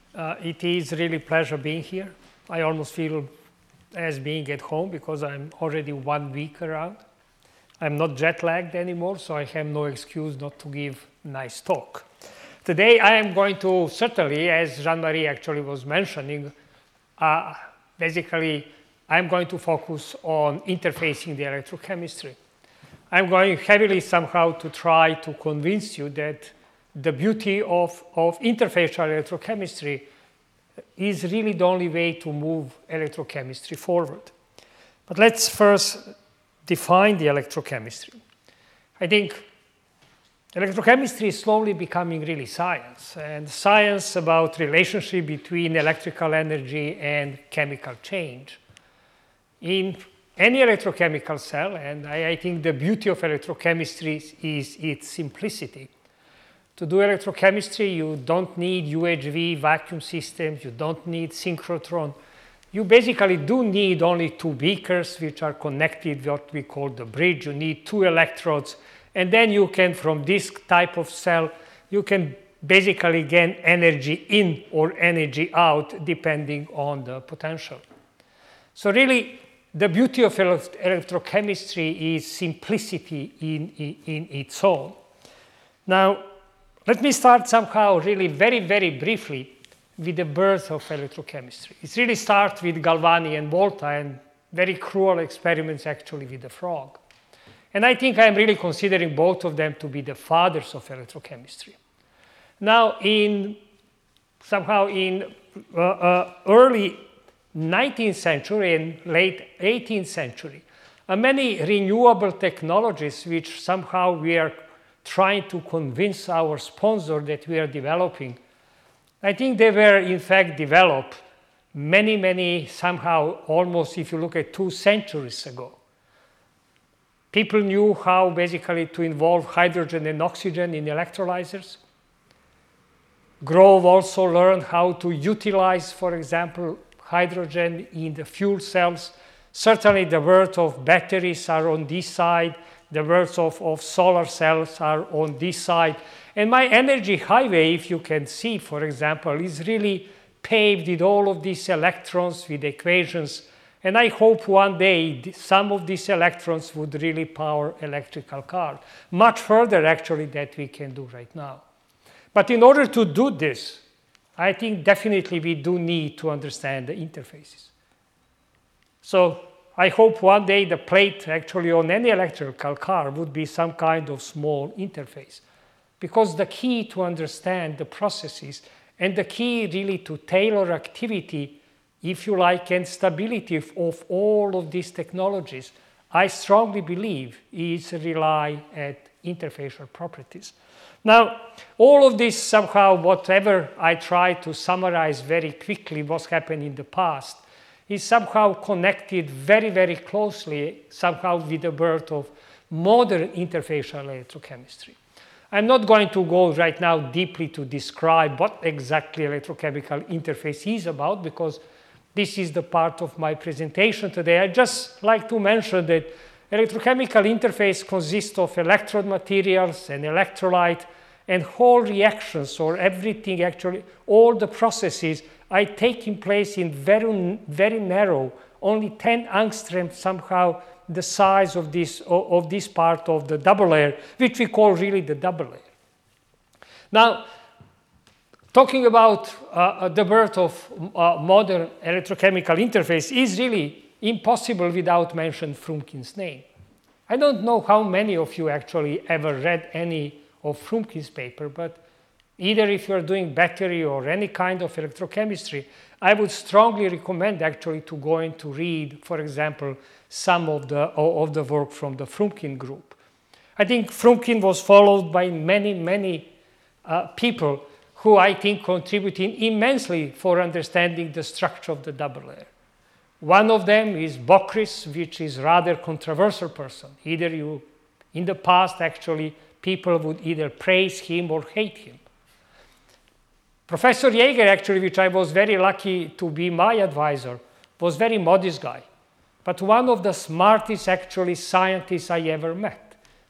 It is really a pleasure being here. I almost feel as being at home because I'm already 1 week around. I'm not jet lagged anymore, so I have no excuse not to give a nice talk. Today I am going to, certainly, as Jean-Marie actually was mentioning, basically I'm going to focus on interfacing the electrochemistry. I'm going heavily somehow to try to convince you that the beauty of interfacial electrochemistry is really the only way to move electrochemistry forward. But let's first define the electrochemistry. I think electrochemistry is slowly becoming really science, and science about relationship between electrical energy and chemical change. In any electrochemical cell, and I think the beauty of electrochemistry is its simplicity. To do electrochemistry, you don't need UHV vacuum systems, you don't need synchrotron. You basically do need only 2 beakers which are connected, what we call the bridge. You need 2 electrodes, and then you can, from this type of cell, you can basically gain energy in or energy out depending on the potential. So really, the beauty of electrochemistry is simplicity in its own. Now, let me start somehow really very briefly with the birth of electrochemistry. It really starts with Galvani and Volta and very cruel experiments actually with the frog. And I think I'm really considering both of them to be the fathers of electrochemistry. Now, somehow in early 19th century and late 18th century, many renewable technologies which somehow we are trying to convince our sponsor that we are developing, I think they were in fact developed many, somehow almost if you look at 2 centuries ago. People knew how basically to involve hydrogen and oxygen in electrolyzers. Grove also learned how to utilize, for example, hydrogen in the fuel cells. Certainly the world of batteries are on this side, the worlds of solar cells are on this side. And my energy highway, if you can see, for example, is really paved with all of these electrons, with equations. And I hope one day some of these electrons would really power electrical cars. Much further, actually, that we can do right now. But in order to do this, I think definitely we do need to understand the interfaces. So I hope one day the plate actually on any electrical car would be some kind of small interface. Because the key to understand the processes and the key really to tailor activity, if you like, and stability of all of these technologies, I strongly believe is rely at interfacial properties. Now, all of this somehow, whatever I try to summarize very quickly what's happened in the past, is somehow connected very closely somehow with the birth of modern interfacial electrochemistry. I'm not going to go right now deeply to describe what exactly electrochemical interface is about because this is the part of my presentation today. I just like to mention that electrochemical interface consists of electrode materials and electrolyte and whole reactions or everything actually, all the processes are taking place in very narrow, only 10 angstrom somehow the size of this part of the double layer, which we call really the double layer. Now, talking about the birth of modern electrochemical interface is really impossible without mentioning Frumkin's name. I don't know how many of you actually ever read any of Frumkin's paper, but either if you're doing battery or any kind of electrochemistry, I would strongly recommend actually to go and to read, for example, some of the work from the Frumkin group. I think Frumkin was followed by many people who I think contributing immensely for understanding the structure of the double layer. One of them is Bockris, which is rather controversial person. Either you, in the past actually, people would either praise him or hate him. Professor Jaeger, actually, which I was very lucky to be my advisor, was very modest guy, but one of the smartest actually scientists I ever met.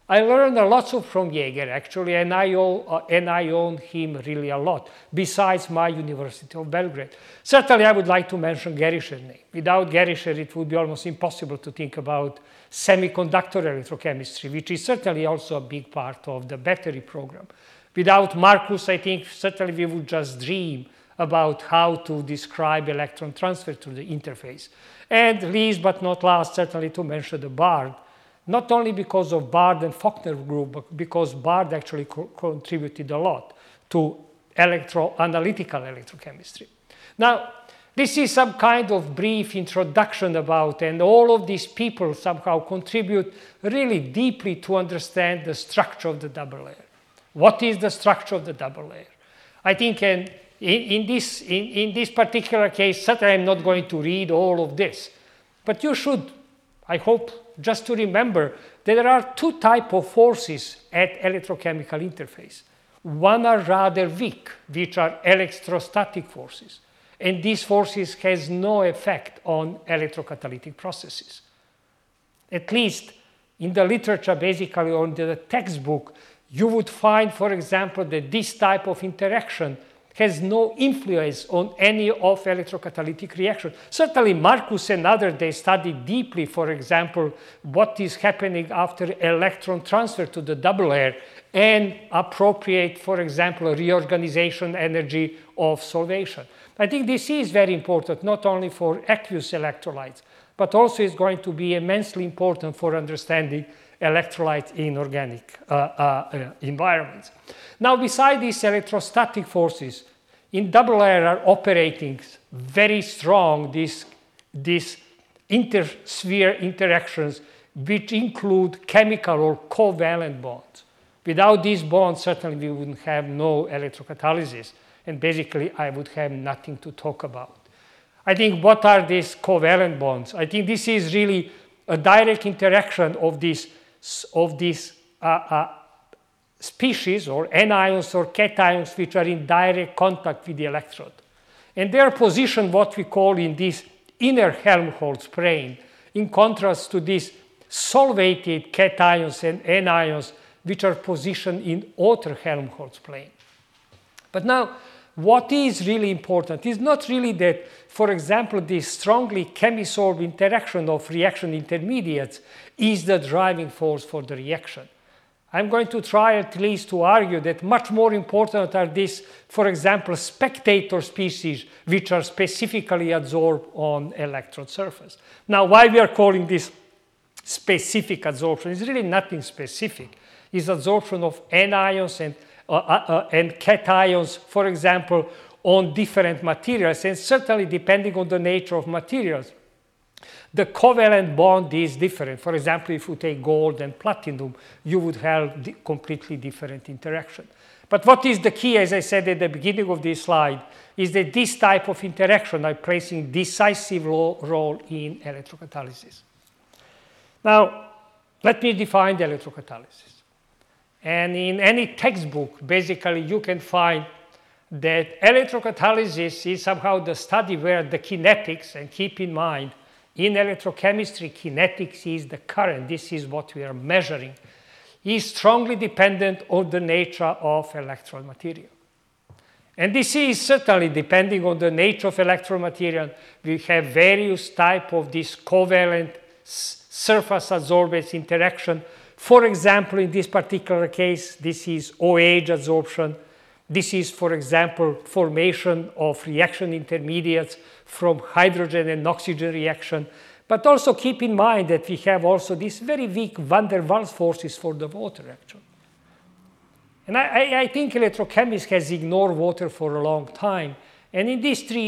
I learned a lot from Jaeger, actually, and I owe him really a lot, besides my University of Belgrade. Certainly, I would like to mention Gerischer's name. Without Gerischer, it would be almost impossible to think about semiconductor electrochemistry, which is certainly also a big part of the battery program. Without Marcus, I think certainly we would just dream about how to describe electron transfer to the interface. And least but not last, certainly to mention the Bard, not only because of Bard and Faulkner group, but because Bard actually contributed a lot to analytical electrochemistry. Now, this is some kind of brief introduction about, and all of these people somehow contribute really deeply to understand the structure of the double layer. What is the structure of the double layer? I think in this particular case, certainly I'm not going to read all of this, but you should, I hope, just to remember that there are two types of forces at electrochemical interface. One are rather weak, which are electrostatic forces, and these forces has no effect on electrocatalytic processes. At least in the literature, basically on the textbook, you would find, for example, that this type of interaction has no influence on any of electrocatalytic reaction. Certainly, Marcus and others, they studied deeply, for example, what is happening after electron transfer to the double layer and appropriate, for example, reorganization energy of solvation. I think this is very important, not only for aqueous electrolytes, but also is going to be immensely important for understanding electrolytes in organic environments. Now, besides these electrostatic forces, in double layer are operating very strong these intersphere interactions, which include chemical or covalent bonds. Without these bonds, certainly we wouldn't have no electrocatalysis, and basically I would have nothing to talk about. I think what are these covalent bonds? I think this is really a direct interaction of these species or anions or cations which are in direct contact with the electrode. And they are positioned what we call in this inner Helmholtz plane, in contrast to these solvated cations and anions which are positioned in outer Helmholtz plane. But now, what is really important is not really that, for example, this strongly chemisorb interaction of reaction intermediates is the driving force for the reaction. I'm going to try at least to argue that much more important are these, for example, spectator species which are specifically adsorbed on electrode surface. Now, why we are calling this specific adsorption? It's really nothing specific. It's adsorption of anions and cations, for example, on different materials, and certainly depending on the nature of materials. The covalent bond is different. For example, if you take gold and platinum, you would have completely different interaction. But what is the key, as I said at the beginning of this slide, is that this type of interaction are playing decisive role in electrocatalysis. Now, let me define the electrocatalysis. And in any textbook, basically, you can find that electrocatalysis is somehow the study where the kinetics, and keep in mind, in electrochemistry, kinetics is the current, this is what we are measuring, is strongly dependent on the nature of electrode material. And this is certainly depending on the nature of electrode material. We have various types of this covalent surface adsorbance interaction. For example, in this particular case, this is OH adsorption. This is, for example, formation of reaction intermediates from hydrogen and oxygen reaction. But also keep in mind that we have also these very weak van der Waals forces for the water, actually. And I think electrochemists has ignored water for a long time. And in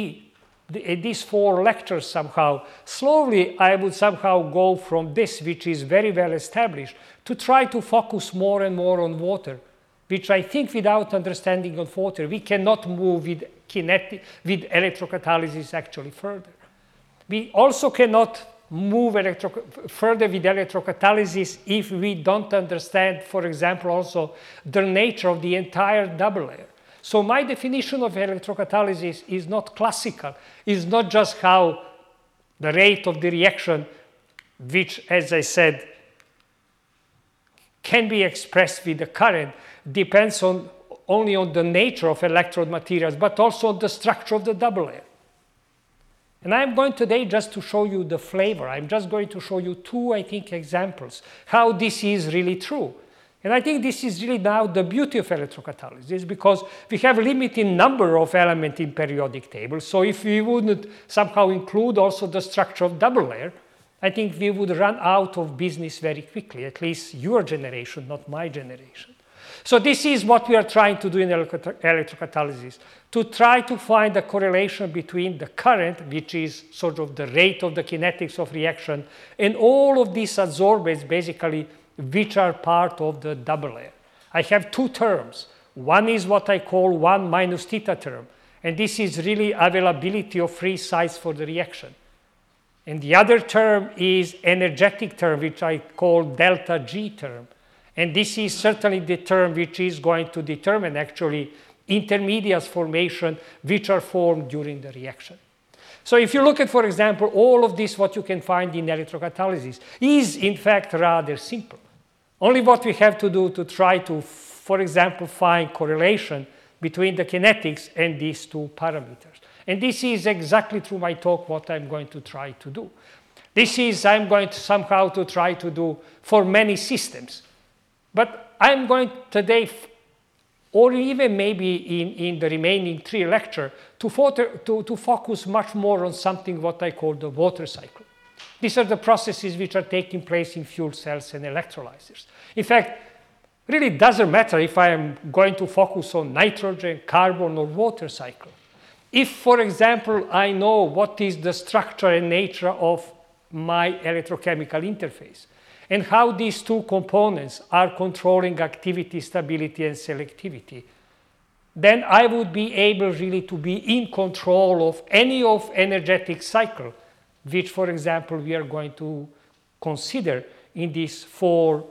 these four lectures somehow, slowly I would somehow go from this, which is very well established, to try to focus more and more on water, which I think without understanding of water, we cannot move with electrocatalysis actually further. We also cannot move further with electrocatalysis if we don't understand, for example, also the nature of the entire double layer. So my definition of electrocatalysis is not classical. It's not just how the rate of the reaction, which, as I said, can be expressed with the current depends only on the nature of electrode materials, but also on the structure of the double layer. And I'm going today just to show you the flavor. I'm just going to show you two, I think, examples, how this is really true. And I think this is really now the beauty of electrocatalysis, because we have a limited number of elements in periodic tables. So if we wouldn't somehow include also the structure of double layer, I think we would run out of business very quickly, at least your generation, not my generation. So this is what we are trying to do in electrocatalysis, to try to find a correlation between the current, which is sort of the rate of the kinetics of reaction, and all of these adsorbents, basically, which are part of the double layer. I have two terms. One is what I call 1 minus theta term, and this is really availability of free sites for the reaction. And the other term is energetic term, which I call delta G term. And this is certainly the term which is going to determine actually intermediates formation which are formed during the reaction. So if you look at, for example, all of this, what you can find in electrocatalysis is in fact rather simple. Only what we have to do to try to, for example, find correlation between the kinetics and these two parameters. And this is exactly through my talk what I'm going to try to do. This is I'm going to somehow to try to do for many systems. But I'm going today, or even maybe in the remaining 3 lectures, to focus much more on something what I call the water cycle. These are the processes which are taking place in fuel cells and electrolyzers. In fact, really doesn't matter if I am going to focus on nitrogen, carbon, or water cycle. If, for example, I know what is the structure and nature of my electrochemical interface, and how these two components are controlling activity, stability, and selectivity, then I would be able really to be in control of any of energetic cycle, which, for example, we are going to consider in these 4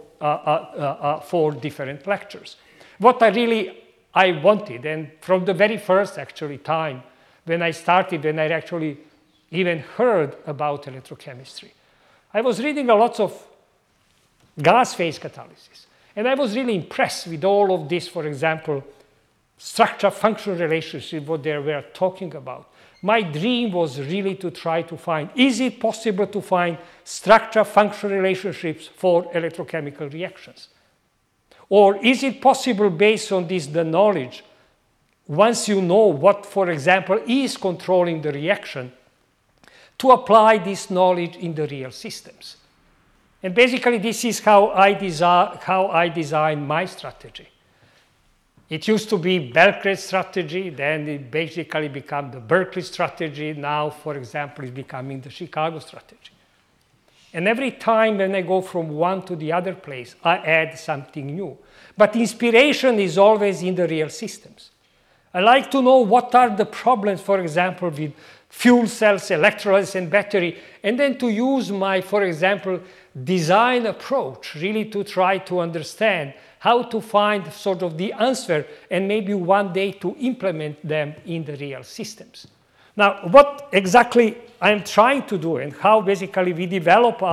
different lectures. What I wanted, and from the very first actually time when I started, when I actually even heard about electrochemistry, I was reading a lot of gas phase catalysis. And I was really impressed with all of this, for example, structure-function relationship, what they were talking about. My dream was really to try to find, is it possible to find structure-function relationships for electrochemical reactions? Or is it possible, based on this, the knowledge, once you know what, for example, is controlling the reaction, to apply this knowledge in the real systems? And basically, this is how I design my strategy. It used to be Belcred strategy, then it basically became the Berkeley strategy. Now, for example, it's becoming the Chicago strategy. And every time when I go from one to the other place, I add something new. But inspiration is always in the real systems. I like to know what are the problems, for example, with fuel cells, electrolytes, and battery, and then to use my, for example, design approach, really to try to understand how to find sort of the answer and maybe one day to implement them in the real systems. Now, what exactly I'm trying to do and how basically we develop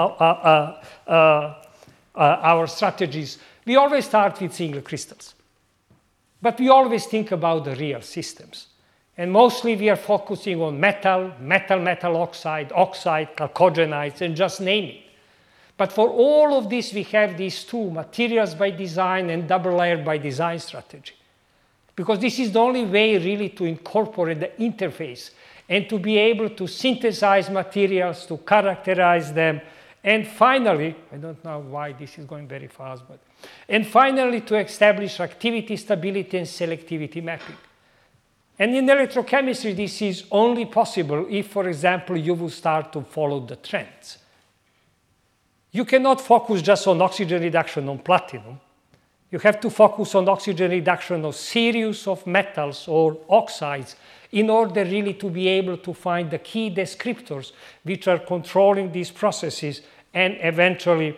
our strategies, we always start with single crystals. But we always think about the real systems. And mostly we are focusing on metal oxide, chalcogenides, and just name it. But for all of this, we have these two, materials by design and double layer by design strategy. Because this is the only way really to incorporate the interface and to be able to synthesize materials, to characterize them, and finally, I don't know why this is going very fast, and finally to establish activity, stability, and selectivity mapping. And in electrochemistry, this is only possible if, for example, you will start to follow the trends. You cannot focus just on oxygen reduction on platinum. You have to focus on oxygen reduction of series of metals or oxides in order really to be able to find the key descriptors which are controlling these processes and eventually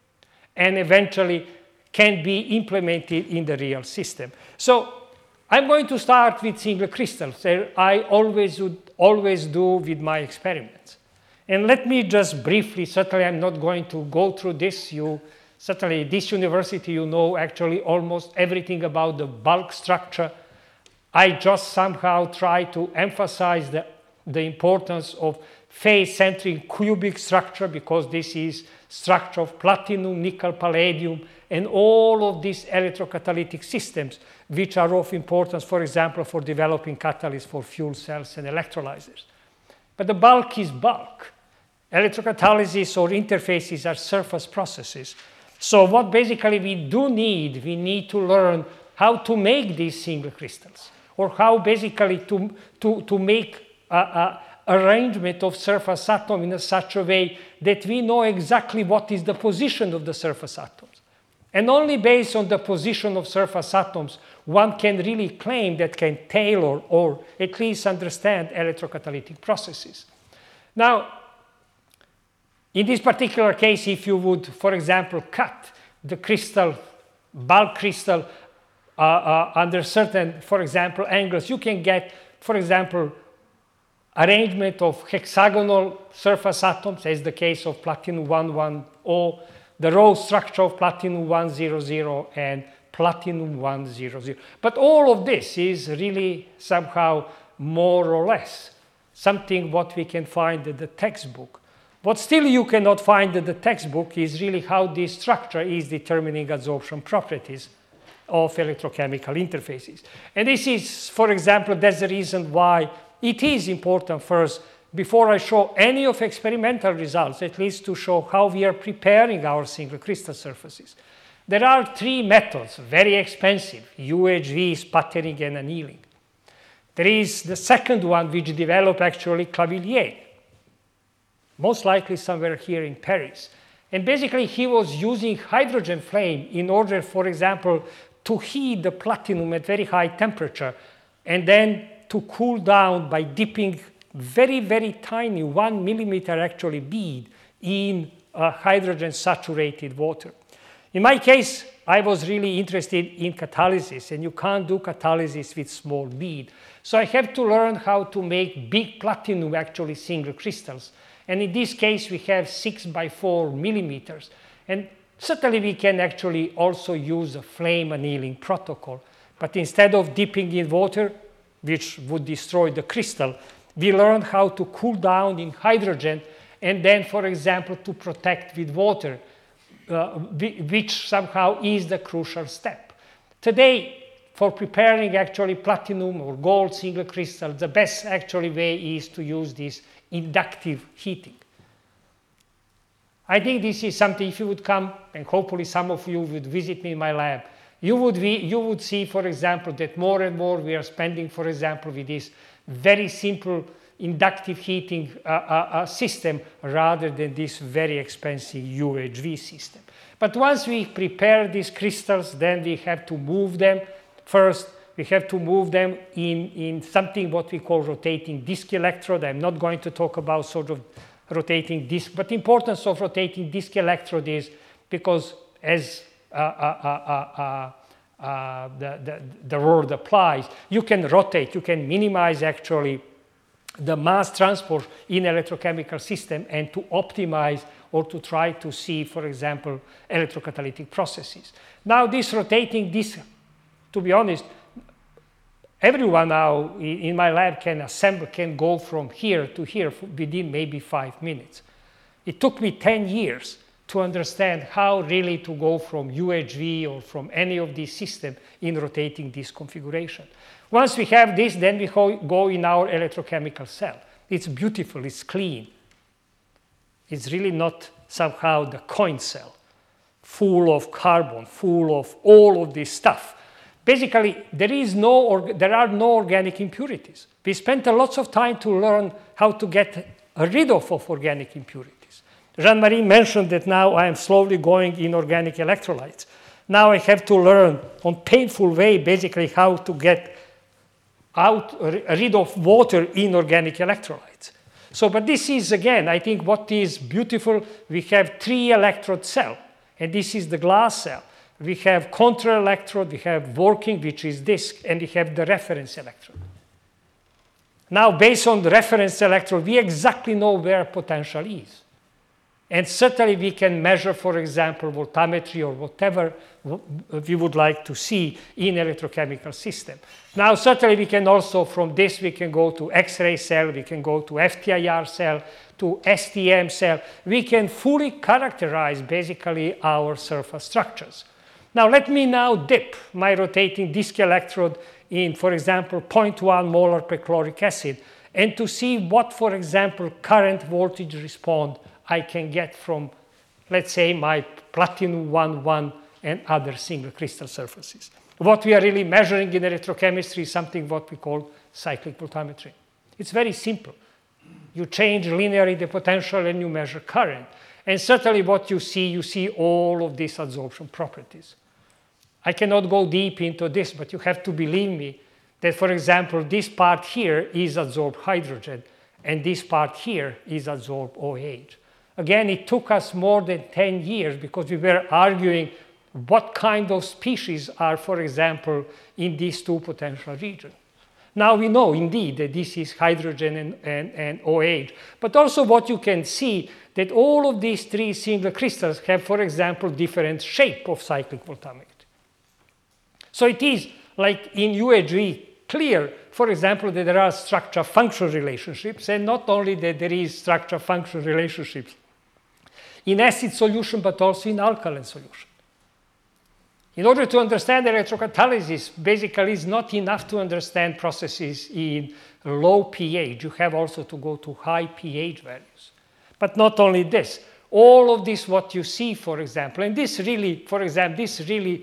can be implemented in the real system. So I'm going to start with single crystals. I always do with my experiments. And let me just briefly, certainly I'm not going to go through this. You Certainly, this university, you know actually almost everything about the bulk structure. I just somehow try to emphasize the importance of phase-centric cubic structure, because this is structure of platinum, nickel, palladium, and all of these electrocatalytic systems, which are of importance, for example, for developing catalysts for fuel cells and electrolyzers. But the bulk is bulk. Electrocatalysis or interfaces are surface processes. So what basically we need to learn how to make these single crystals, or how basically to make arrangement of surface atom in such a way that we know exactly what is the position of the surface atoms. And only based on the position of surface atoms, one can really claim that can tailor or at least understand electrocatalytic processes. Now, in this particular case, if you would, for example, cut the crystal, bulk crystal, under certain, for example, angles, you can get, for example, arrangement of hexagonal surface atoms, as the case of platinum 110, the row structure of platinum 100 and platinum 100. But all of this is really somehow more or less something what we can find in the textbook. What still you cannot find in the textbook is really how this structure is determining adsorption properties of electrochemical interfaces. And this is, for example, that's the reason why it is important first, before I show any of experimental results, at least to show how we are preparing our single crystal surfaces. There are three methods, very expensive: UHV, sputtering, and annealing. There is the second one, which developed actually Clavelier, most likely somewhere here in Paris. And basically, he was using hydrogen flame in order, for example, to heat the platinum at very high temperature, and then to cool down by dipping very, very tiny 1 millimeter actually bead in hydrogen saturated water. In my case, I was really interested in catalysis, and you can't do catalysis with small bead. So I have to learn how to make big platinum actually single crystals. And in this case, we have 6 by 4 millimeters. And certainly we can actually also use a flame annealing protocol. But instead of dipping in water, which would destroy the crystal, we learned how to cool down in hydrogen, and then, for example, to protect with water, which somehow is the crucial step. Today, for preparing actually platinum or gold single crystal, the best actually way is to use this inductive heating. I think this is something, if you would come, and hopefully some of you would visit me in my lab, you would see, for example, that more and more we are spending, for example, with this very simple inductive heating system rather than this very expensive UHV system. But once we prepare these crystals, then we have to move them. First, we have to move them in something what we call rotating disk electrode. I'm not going to talk about sort of rotating disk, but the importance of rotating disk electrode is because as the word applies, you can rotate, you can minimize actually the mass transport in electrochemical system and to optimize or to try to see, for example, electrocatalytic processes. Now this rotating disk, to be honest, everyone now in my lab can assemble, can go from here to here within maybe 5 minutes. It took me 10 years to understand how really to go from UHV or from any of these systems in rotating this configuration. Once we have this, then we go in our electrochemical cell. It's beautiful, it's clean. It's really not somehow the coin cell, full of carbon, full of all of this stuff. Basically, there are no organic impurities. We spent a lot of time to learn how to get rid of organic impurities. Jean-Marie mentioned that now I am slowly going in organic electrolytes. Now I have to learn on painful way basically how to get rid of water in organic electrolytes. So, but this is again, I think what is beautiful, we have 3 electrode cell, and this is the glass cell. We have contra electrode, we have working, which is disk, and we have the reference electrode. Now, based on the reference electrode, we exactly know where potential is. And certainly we can measure, for example, voltammetry or whatever we would like to see in electrochemical system. Now, certainly we can also, from this, we can go to X-ray cell, we can go to FTIR cell, to STM cell. We can fully characterize basically our surface structures. Now, let me now dip my rotating disc electrode in, for example, 0.1 molar perchloric acid, and to see what, for example, current voltage response I can get from, let's say, my platinum 1,1 and other single crystal surfaces. What we are really measuring in electrochemistry is something what we call cyclic voltammetry. It's very simple. You change linearly the potential and you measure current. And certainly what you see all of these adsorption properties. I cannot go deep into this, but you have to believe me that, for example, this part here is adsorbed hydrogen, and this part here is adsorbed OH. Again, it took us more than 10 years because we were arguing what kind of species are, for example, in these two potential regions. Now we know indeed that this is hydrogen and OH, but also what you can see that all of these three single crystals have, for example, different shape of cyclic voltammetry. So it is like in UHV clear, for example, that there are structure-function relationships, and not only that there is structure-function relationships in acid solution, but also in alkaline solution. In order to understand electrocatalysis, basically it's not enough to understand processes in low pH. You have also to go to high pH values. But not only this, all of this what you see, for example, and this really, for example, this really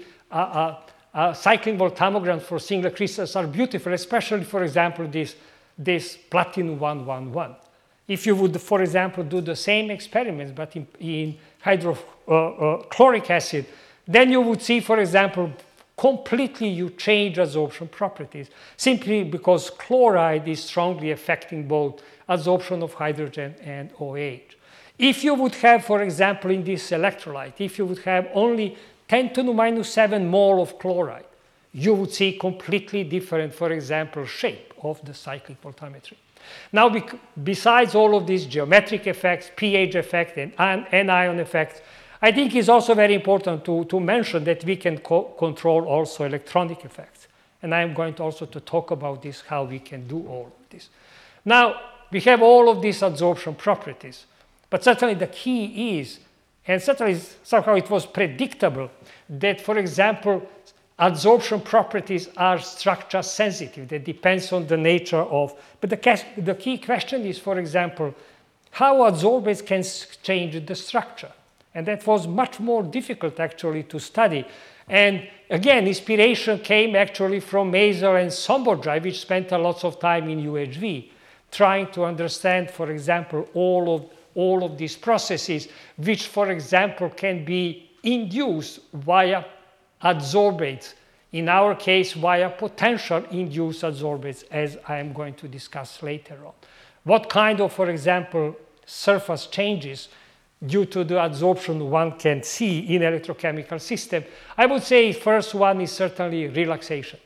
cycling voltammograms for single crystals are beautiful, especially, for example, this platinum 111. If you would, for example, do the same experiments, but in hydrochloric acid, then you would see, for example, completely you change adsorption properties, simply because chloride is strongly affecting both adsorption of hydrogen and OH. If you would have, for example, in this electrolyte, if you would have only 10 to the minus 7 mole of chloride, you would see completely different, for example, shape of the cyclic voltammetry. Now, besides all of these geometric effects, pH effect, and anion effects, I think it's also very important to mention that we can control also electronic effects. And I'm going to also to talk about this, how we can do all of this. Now, we have all of these adsorption properties, but certainly the key is, and certainly somehow it was predictable, that, for example, adsorption properties are structure sensitive. That depends on the nature of, but the key question is, for example, how adsorbents can change the structure. And that was much more difficult actually to study. And again, inspiration came actually from Mazel and Sombourjai, which spent a lot of time in UHV, trying to understand, for example, all of these processes, which, for example, can be induced via adsorbates, in our case via potential induced adsorbates, as I am going to discuss later on. What kind of, for example, surface changes due to the adsorption one can see in electrochemical system? I would say first one is certainly relaxation.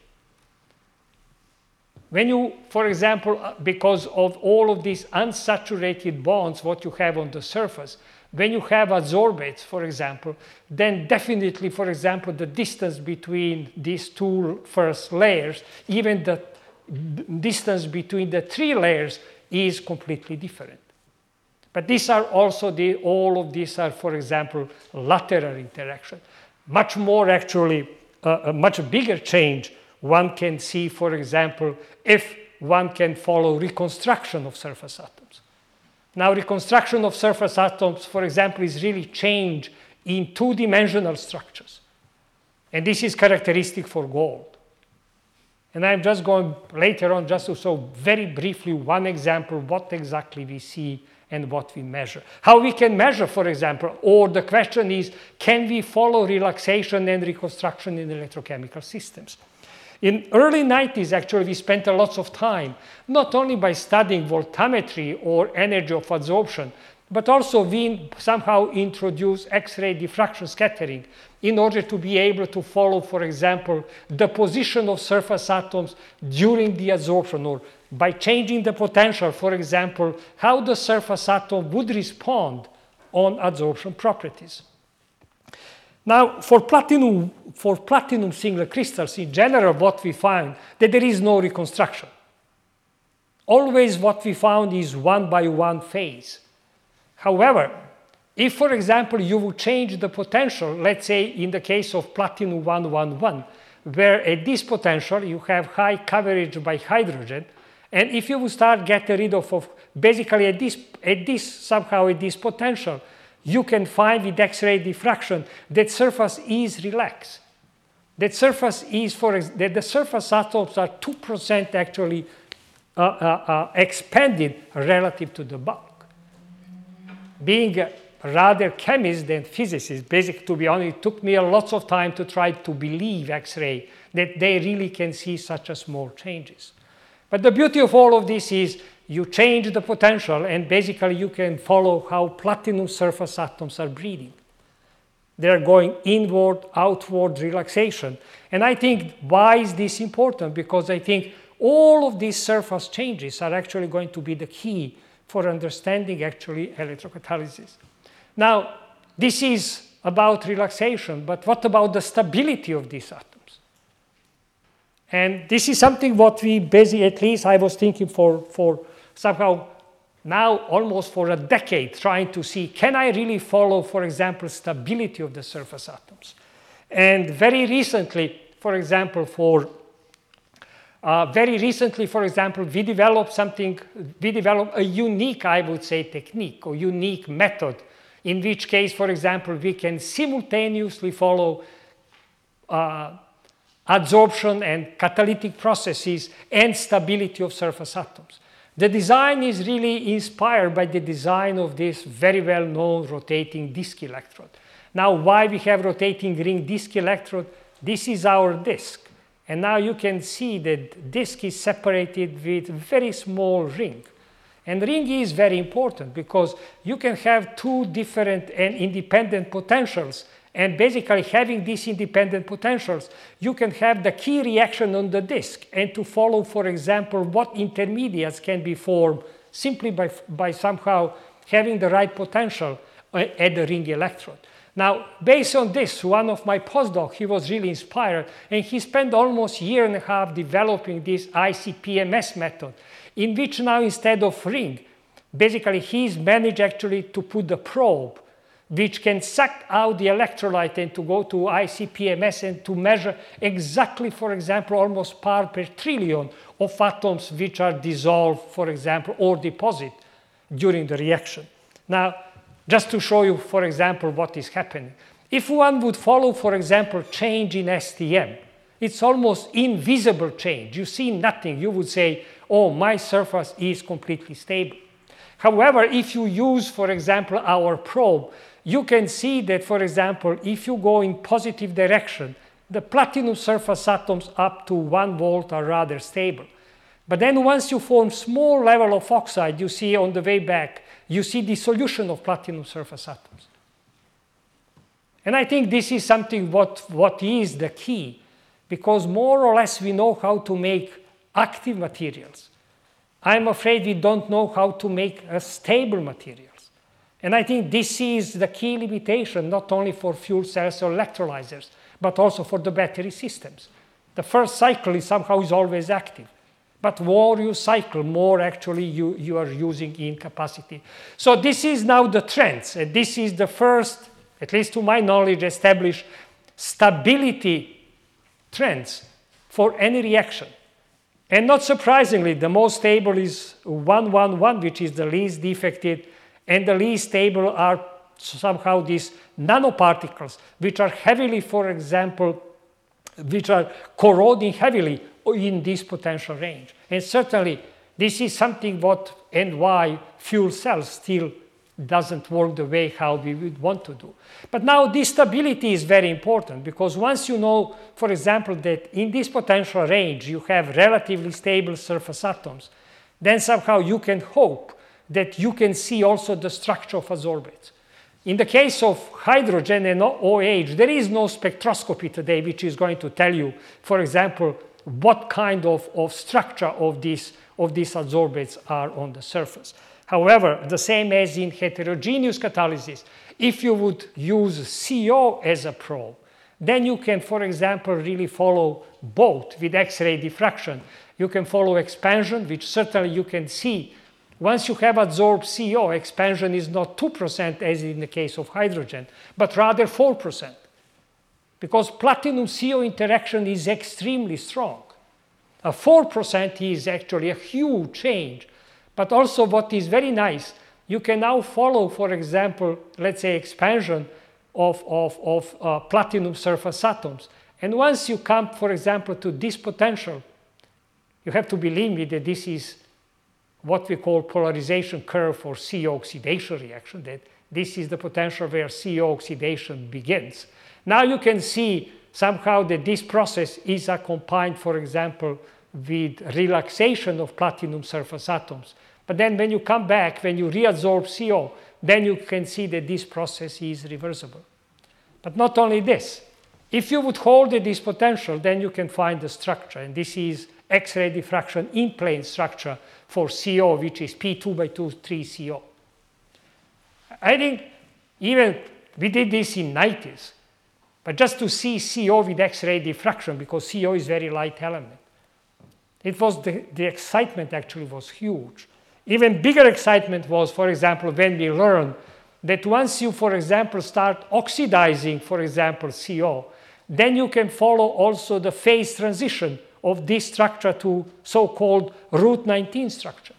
When you, for example, because of all of these unsaturated bonds, what you have on the surface, when you have adsorbates, for example, then definitely, for example, the distance between these two first layers, even the distance between the three layers is completely different. But these are also, all of these are, for example, lateral interaction. Much more actually, a much bigger change one can see, for example, if one can follow reconstruction of surface atoms. Now, reconstruction of surface atoms, for example, is really change in two-dimensional structures. And this is characteristic for gold. And I'm just going later on just to show very briefly one example, what exactly we see and what we measure. How we can measure, for example, or the question is, can we follow relaxation and reconstruction in electrochemical systems? In early 90s, actually, we spent a lot of time, not only by studying voltammetry or energy of adsorption, but also we somehow introduced X-ray diffraction scattering in order to be able to follow, for example, the position of surface atoms during the adsorption, or by changing the potential, for example, how the surface atom would respond on adsorption properties. Now, for platinum single crystals, in general, what we find that there is no reconstruction. Always what we found is one-by-one phase. However, if, for example, you would change the potential, let's say in the case of platinum 111, where at this potential you have high coverage by hydrogen, and if you would start getting rid of basically at this potential, you can find with X-ray diffraction that surface is relaxed. That surface is, that the surface atoms are 2% actually expanded relative to the bulk. Being rather chemist than physicist, basically, to be honest, it took me a lot of time to try to believe X-ray that they really can see such a small changes. But the beauty of all of this is you change the potential and basically you can follow how platinum surface atoms are breathing. They're going inward, outward relaxation. And I think why is this important? Because I think all of these surface changes are actually going to be the key for understanding actually electrocatalysis. Now, this is about relaxation, but what about the stability of these atoms? And this is something what we basically, at least I was thinking for somehow now almost for a decade, trying to see, can I really follow, for example, stability of the surface atoms? And very recently, for example, we developed a unique, I would say, technique or unique method, in which case, for example, we can simultaneously follow adsorption and catalytic processes and stability of surface atoms. The design is really inspired by the design of this very well-known rotating disk electrode. Now, why we have rotating ring disk electrode? This is our disk. And now you can see that disk is separated with very small ring. And ring is very important because you can have two different and independent potentials. And basically having these independent potentials, you can have the key reaction on the disk and to follow, for example, what intermediates can be formed simply by somehow having the right potential at the ring electrode. Now, based on this, one of my postdocs, he was really inspired, and he spent almost a year and a half developing this ICP-MS method, in which now instead of ring, basically he's managed actually to put the probe which can suck out the electrolyte and to go to ICP-MS and to measure exactly, for example, almost part per trillion of atoms which are dissolved, for example, or deposit during the reaction. Now, just to show you, for example, what is happening. If one would follow, for example, change in STM, it's almost invisible change. You see nothing. You would say, oh, my surface is completely stable. However, if you use, for example, our probe, you can see that, for example, if you go in positive direction, the platinum surface atoms up to 1 volt are rather stable. But then once you form small level of oxide, you see on the way back, you see dissolution of platinum surface atoms. And I think this is something what is the key, because more or less we know how to make active materials. I'm afraid we don't know how to make stable materials. And I think this is the key limitation, not only for fuel cells or electrolyzers, but also for the battery systems. The first cycle is somehow always active. But more you cycle, more actually you are using in capacity. So this is now the trends. And this is the first, at least to my knowledge, established stability trends for any reaction. And not surprisingly, the most stable is 111, which is the least defected. And the least stable are somehow these nanoparticles, which are heavily, for example, which are corroding heavily in this potential range. And certainly, this is something what and why fuel cells still doesn't work the way how we would want to do. But now this stability is very important, because once you know, for example, that in this potential range you have relatively stable surface atoms, then somehow you can hope that you can see also the structure of adsorbates. In the case of hydrogen and OH, there is no spectroscopy today which is going to tell you, for example, what kind of structure of these adsorbates are on the surface. However, the same as in heterogeneous catalysis, if you would use CO as a probe, then you can, for example, really follow both with X-ray diffraction. You can follow expansion, which certainly you can see. Once you have absorbed CO, expansion is not 2% as in the case of hydrogen, but rather 4%. Because platinum-CO interaction is extremely strong. A 4% is actually a huge change. But also what is very nice, you can now follow, for example, let's say expansion of platinum surface atoms. And once you come, for example, to this potential, you have to believe me that this is what we call polarization curve for CO oxidation reaction, that this is the potential where CO oxidation begins. Now you can see somehow that this process is accompanied, for example, with relaxation of platinum surface atoms. But then when you come back, when you reabsorb CO, then you can see that this process is reversible. But not only this. If you would hold this potential, then you can find the structure. And this is X-ray diffraction in plane structure for CO, which is P2x2,3CO. I think even we did this in 90s. But just to see CO with X-ray diffraction, because CO is very light element, it was the excitement actually was huge. Even bigger excitement was, for example, when we learned that once you, for example, start oxidizing, for example, CO, then you can follow also the phase transition of this structure to so-called route 19 structure.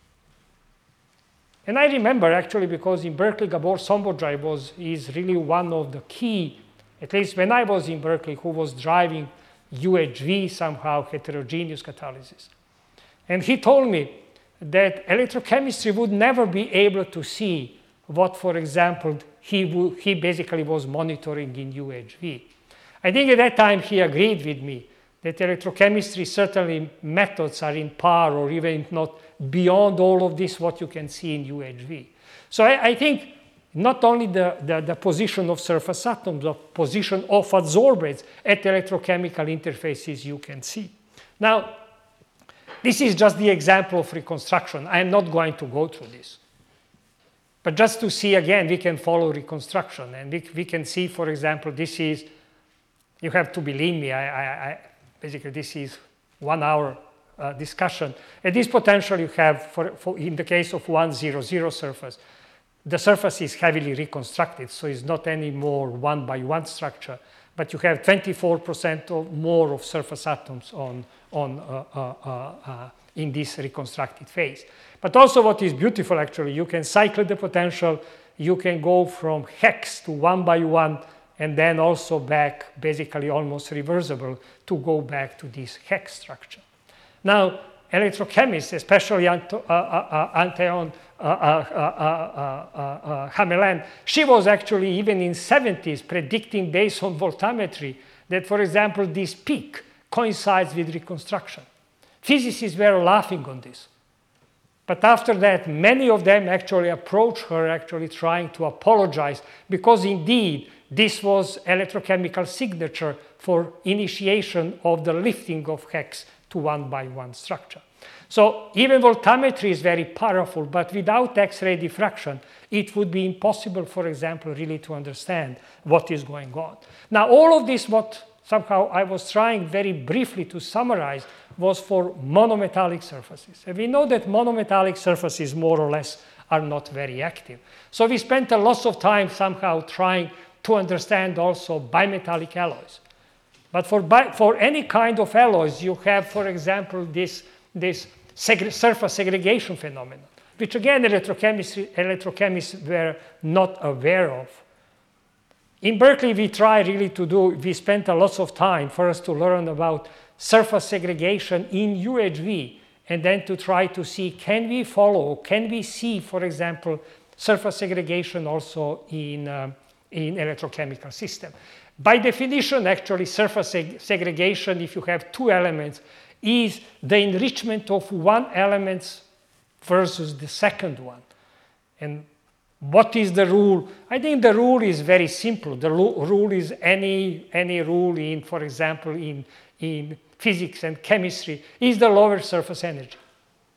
And I remember actually because in Berkeley, Gabor Sombodrai is really one of the key, at least when I was in Berkeley, who was driving UHV somehow, heterogeneous catalysis. And he told me that electrochemistry would never be able to see what, for example, he basically was monitoring in UHV. I think at that time he agreed with me that electrochemistry certainly methods are in par or even not beyond all of this what you can see in UHV. So I think not only the position of surface atoms, the position of adsorbents at electrochemical interfaces you can see. Now, this is just the example of reconstruction. I am not going to go through this. But just to see again, we can follow reconstruction. And we can see, for example, this is, you have to believe me, basically this is 1 hour discussion. At this potential you have, for in the case of 100 surface, the surface is heavily reconstructed, so it's not anymore 1-by-1 structure, but you have 24% or more of surface atoms in this reconstructed phase. But also what is beautiful actually, you can cycle the potential, you can go from hex to 1-by-1, and then also back, basically almost reversible, to go back to this hex structure. Now, electrochemists, especially Antoine Hamelin, she was actually even in 70s predicting based on voltammetry that, for example, this peak coincides with reconstruction. Physicists were laughing on this. But after that, many of them actually approached her, actually trying to apologize, because indeed, this was electrochemical signature for initiation of the lifting of hex to 1-by-1 structure. So even voltammetry is very powerful, but without X-ray diffraction, it would be impossible, for example, really to understand what is going on. Now, all of this, what somehow I was trying very briefly to summarize, was for monometallic surfaces. And we know that monometallic surfaces, more or less, are not very active. So we spent a lot of time somehow trying to understand also bimetallic alloys. But for any kind of alloys, you have, for example, this surface segregation phenomenon, which again electrochemists were not aware of. In Berkeley, we spent a lot of time for us to learn about surface segregation in UHV, and then to try to see, can we see, for example, surface segregation also in electrochemical system. By definition, actually, surface segregation, if you have two elements, is the enrichment of one element versus the second one. And what is the rule? I think the rule is very simple. The rule is any rule in, for example, in physics and chemistry, is the lower surface energy.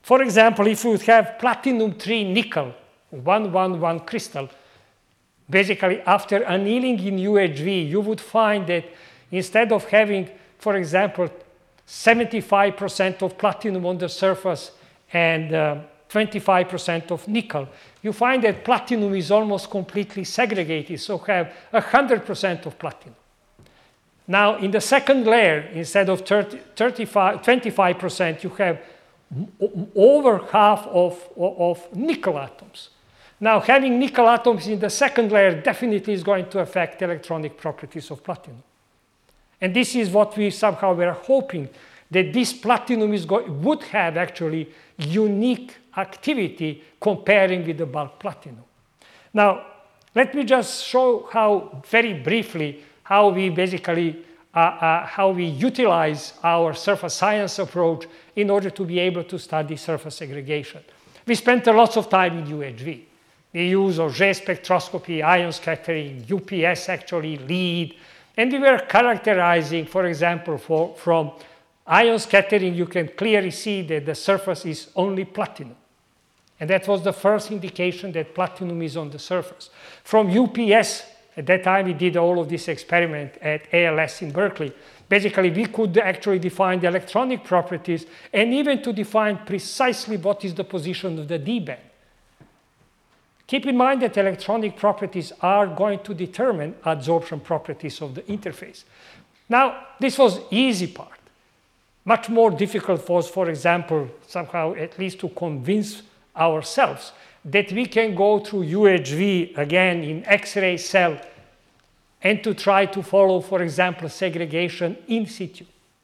For example, if you would have platinum-3 nickel, 111 crystal, basically after annealing in UHV, you would find that instead of having, for example, 75% of platinum on the surface and 25% of nickel, you find that platinum is almost completely segregated, so have 100% of platinum. Now, in the second layer, instead of 25%, you have over half of nickel atoms. Now, having nickel atoms in the second layer definitely is going to affect electronic properties of platinum. And this is what we somehow were hoping, that this platinum would have actually unique activity comparing with the bulk platinum. Now, let me just show how, very briefly, how we basically how we utilize our surface science approach in order to be able to study surface segregation. We spent a lot of time in UHV. We use Auger spectroscopy, ion scattering, UPS actually, LEAD, and we were characterizing, for example, from ion scattering, you can clearly see that the surface is only platinum. And that was the first indication that platinum is on the surface. From UPS, at that time we did all of this experiment at ALS in Berkeley. Basically, we could actually define the electronic properties and even to define precisely what is the position of the D-band. Keep in mind that electronic properties are going to determine adsorption properties of the interface. Now, this was easy part. Much more difficult was, for example, somehow at least to convince ourselves that we can go through UHV again in X-ray cell and to try to follow, for example, segregation in situ.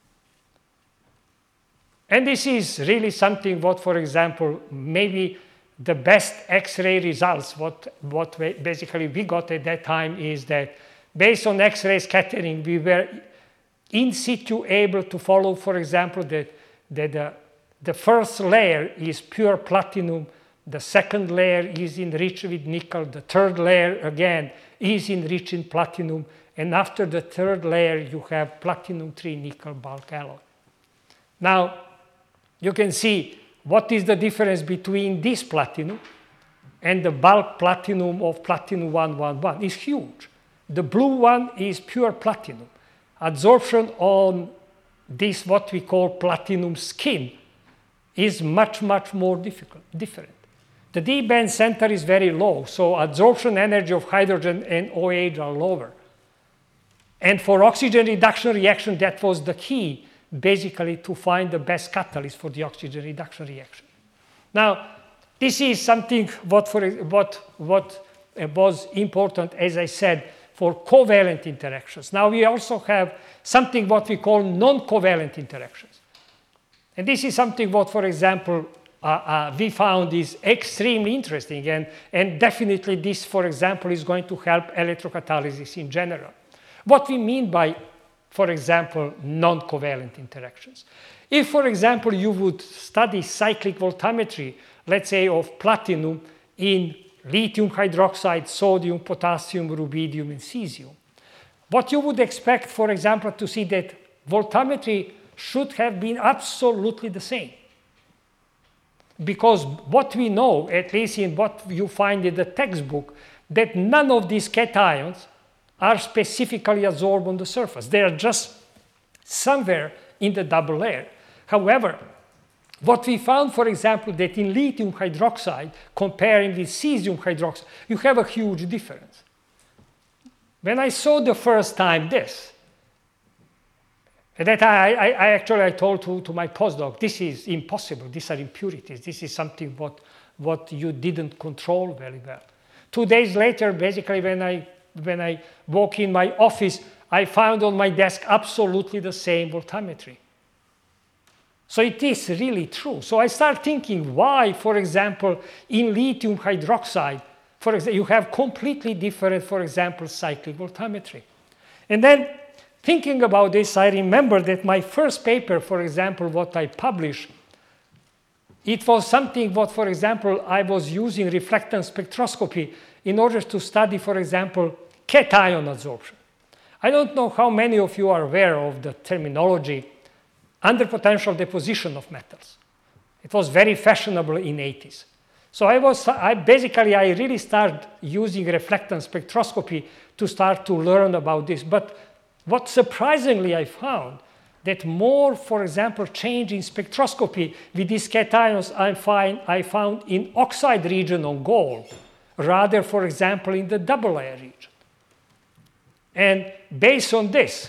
And this is really something what, for example, maybe the best X-ray results, what basically we got at that time is that based on X-ray scattering, we were in situ able to follow, for example, that the first layer is pure platinum, the second layer is enriched with nickel, the third layer again is enriched in platinum, and after the third layer you have platinum-3 nickel bulk alloy. Now, you can see what is the difference between this platinum and the bulk platinum of platinum-111 is huge. The blue one is pure platinum. Adsorption on this, what we call platinum skin, is much, much more different. The D-band center is very low, so adsorption energy of hydrogen and OH are lower. And for oxygen reduction reaction, that was the key, basically, to find the best catalyst for the oxygen reduction reaction. Now, this is something what was important, as I said, for covalent interactions. Now, we also have something what we call non-covalent interactions. And this is something what, for example, we found is extremely interesting, and definitely this, for example, is going to help electrocatalysis in general. What we mean by, for example, non-covalent interactions. If, for example, you would study cyclic voltammetry, let's say of platinum in lithium hydroxide, sodium, potassium, rubidium, and cesium, what you would expect, for example, to see that voltammetry should have been absolutely the same. Because what we know, at least in what you find in the textbook, that none of these cations are specifically adsorbed on the surface. They are just somewhere in the double layer. However, what we found, for example, that in lithium hydroxide, comparing with cesium hydroxide, you have a huge difference. When I saw the first time this, at that time, I told to my postdoc, this is impossible, these are impurities, this is something what you didn't control very well. 2 days later, basically, when I walk in my office, I found on my desk absolutely the same voltammetry. So it is really true. So I start thinking why, for example, in lithium hydroxide, for example, you have completely different, for example, cyclic voltammetry. And then thinking about this, I remember that my first paper, for example, what I published, it was something what, for example, I was using reflectance spectroscopy in order to study, for example, cation adsorption. I don't know how many of you are aware of the terminology under potential deposition of metals. It was very fashionable in 80s. So I really started using reflectance spectroscopy to start to learn about this. But what surprisingly I found, that more, for example, change in spectroscopy with these cations I found in oxide region on gold, rather, for example, in the double layer region. And based on this,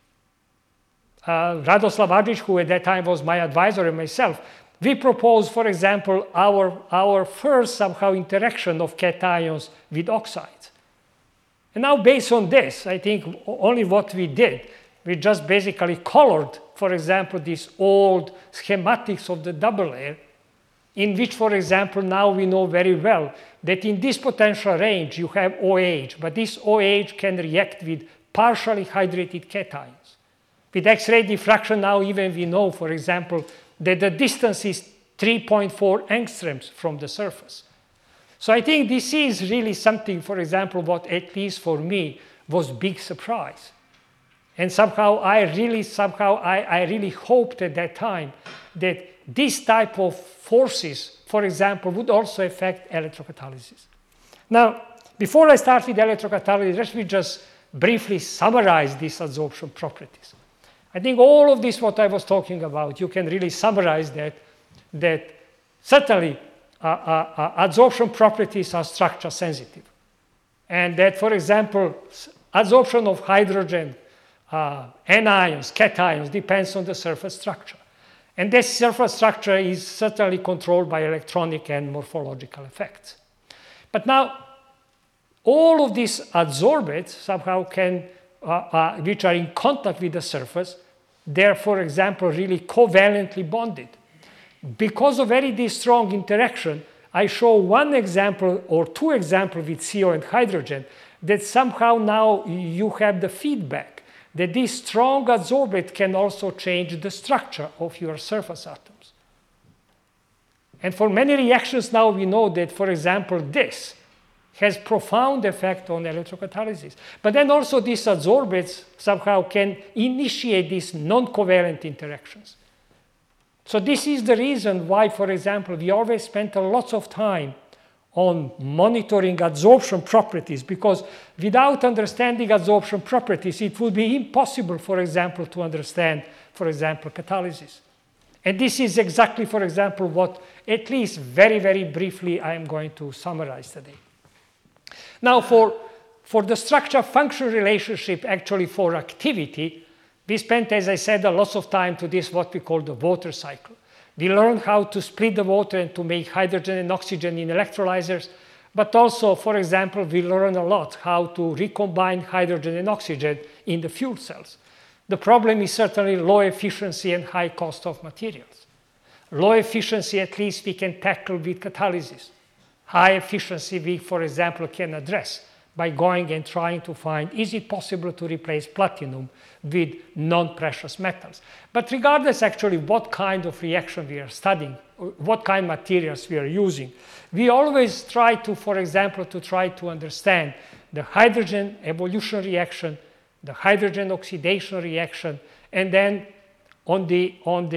Radoslav Adžić, who at that time was my advisor, and myself, we proposed, for example, our first somehow interaction of cations with oxides. And now based on this, I think only what we did, we just basically colored, for example, these old schematics of the double layer, in which, for example, now we know very well that in this potential range you have OH, but this OH can react with partially hydrated cations. With X-ray diffraction now even we know, for example, that the distance is 3.4 angstroms from the surface. So I think this is really something, for example, what at least for me was big surprise. And somehow I really hoped at that time that this type of forces, for example, would also affect electrocatalysis. Now, before I start with electrocatalysis, let me just briefly summarize these adsorption properties. I think all of this, what I was talking about, you can really summarize that certainly adsorption properties are structure sensitive. And that, for example, adsorption of hydrogen, anions, cations, depends on the surface structure. And this surface structure is certainly controlled by electronic and morphological effects. But now, all of these adsorbates somehow can, which are in contact with the surface, they're, for example, really covalently bonded. Because of very strong interaction, I show one example or two examples with CO and hydrogen that somehow now you have the feedback that this strong adsorbate can also change the structure of your surface atoms. And for many reactions now we know that, for example, this has profound effect on electrocatalysis. But then also these adsorbates somehow can initiate these non-covalent interactions. So this is the reason why, for example, we always spent a lot of time on monitoring adsorption properties, because without understanding adsorption properties, it would be impossible, for example, to understand, for example, catalysis. And this is exactly, for example, what at least very briefly I am going to summarize today. Now, for the structure-function relationship, actually for activity, we spent, as I said, a lot of time to this, what we call the water cycle. We learned how to split the water and to make hydrogen and oxygen in electrolyzers. But also, for example, we learned a lot how to recombine hydrogen and oxygen in the fuel cells. The problem is certainly low efficiency and high cost of materials. Low efficiency, at least, we can tackle with catalysis. High efficiency we, for example, can address by going and trying to find, is it possible to replace platinum with non-precious metals? But regardless actually what kind of reaction we are studying, what kind of materials we are using, we always try to, for example, to understand the hydrogen evolution reaction, the hydrogen oxidation reaction, and then on the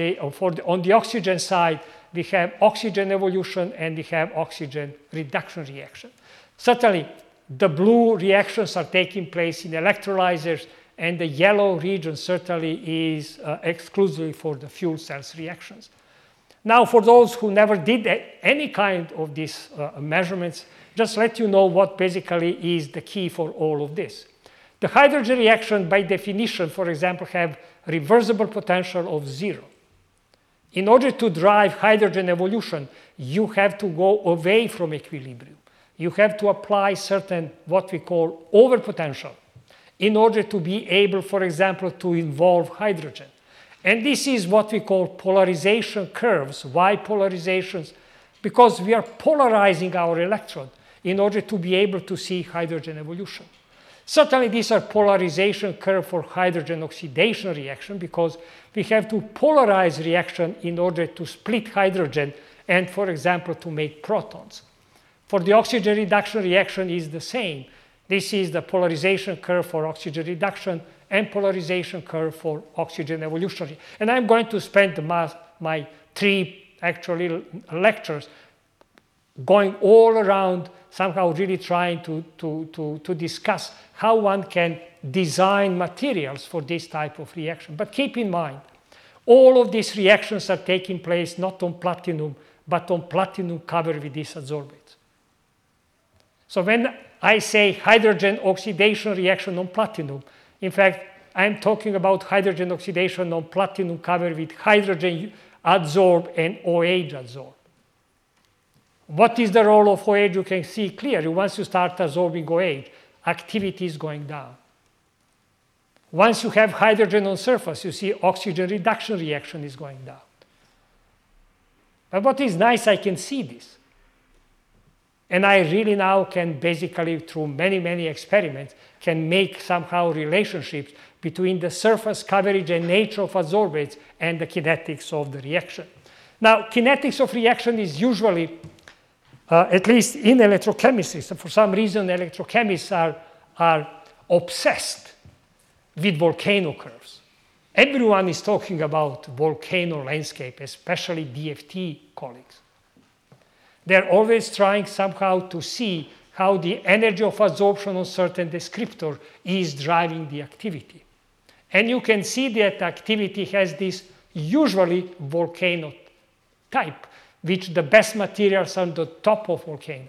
oxygen side, we have oxygen evolution and we have oxygen reduction reaction. Certainly, the blue reactions are taking place in electrolyzers, and the yellow region certainly is exclusively for the fuel cells reactions. Now, for those who never did any kind of these measurements, just let you know what basically is the key for all of this. The hydrogen reaction, by definition, for example, have reversible potential of 0. In order to drive hydrogen evolution, you have to go away from equilibrium. You have to apply certain, what we call overpotential, in order to be able, for example, to involve hydrogen. And this is what we call polarization curves. Why polarizations? Because we are polarizing our electrode in order to be able to see hydrogen evolution. Certainly, these are polarization curve for hydrogen oxidation reaction, because we have to polarize reaction in order to split hydrogen and, for example, to make protons. For the oxygen reduction reaction is the same. This is the polarization curve for oxygen reduction and polarization curve for oxygen evolution. And I'm going to spend my 3 actually lectures going all around, somehow really trying to discuss how one can design materials for this type of reaction. But keep in mind, all of these reactions are taking place not on platinum, but on platinum covered with these adsorbates. So when I say hydrogen oxidation reaction on platinum, in fact, I'm talking about hydrogen oxidation on platinum covered with hydrogen adsorb and OH adsorb. What is the role of OH? You can see clearly. Once you start adsorbing OH, activity is going down. Once you have hydrogen on surface, you see oxygen reduction reaction is going down. But what is nice, I can see this. And I really now can basically, through many, many experiments, can make somehow relationships between the surface coverage and nature of adsorbates and the kinetics of the reaction. Now, kinetics of reaction is usually, at least in electrochemistry, so for some reason electrochemists are obsessed with volcano curves. Everyone is talking about volcano landscape, especially DFT colleagues. They're always trying somehow to see how the energy of adsorption on certain descriptor is driving the activity. And you can see that activity has this usually volcano type, which the best materials are on the top of volcano.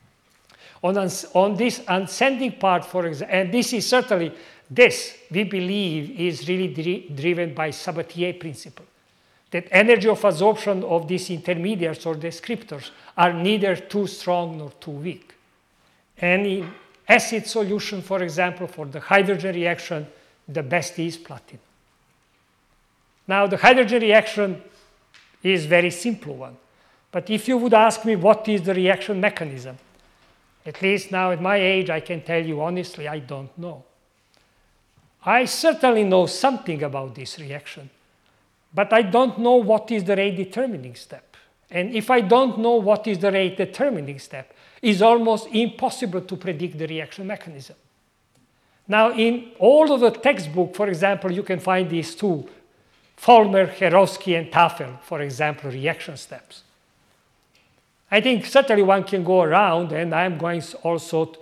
On this ascending part, for example, and this is certainly, this we believe is really driven by Sabatier principle, that energy of adsorption of these intermediates or descriptors are neither too strong nor too weak. And in acid solution, for example, for the hydrogen reaction, the best is platinum. Now, the hydrogen reaction is a very simple one. But if you would ask me what is the reaction mechanism, at least now at my age, I can tell you honestly, I don't know. I certainly know something about this reaction, but I don't know what is the rate determining step. And if I don't know what is the rate determining step, it's almost impossible to predict the reaction mechanism. Now, in all of the textbook, for example, you can find these two, Vollmer, Herowski, and Tafel, for example, reaction steps. I think certainly one can go around, and I'm going also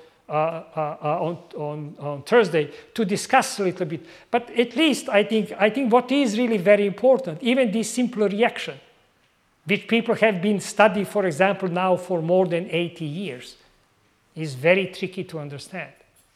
on Thursday to discuss a little bit. But at least I think what is really very important, even this simple reaction, which people have been studying, for example, now for more than 80 years, is very tricky to understand.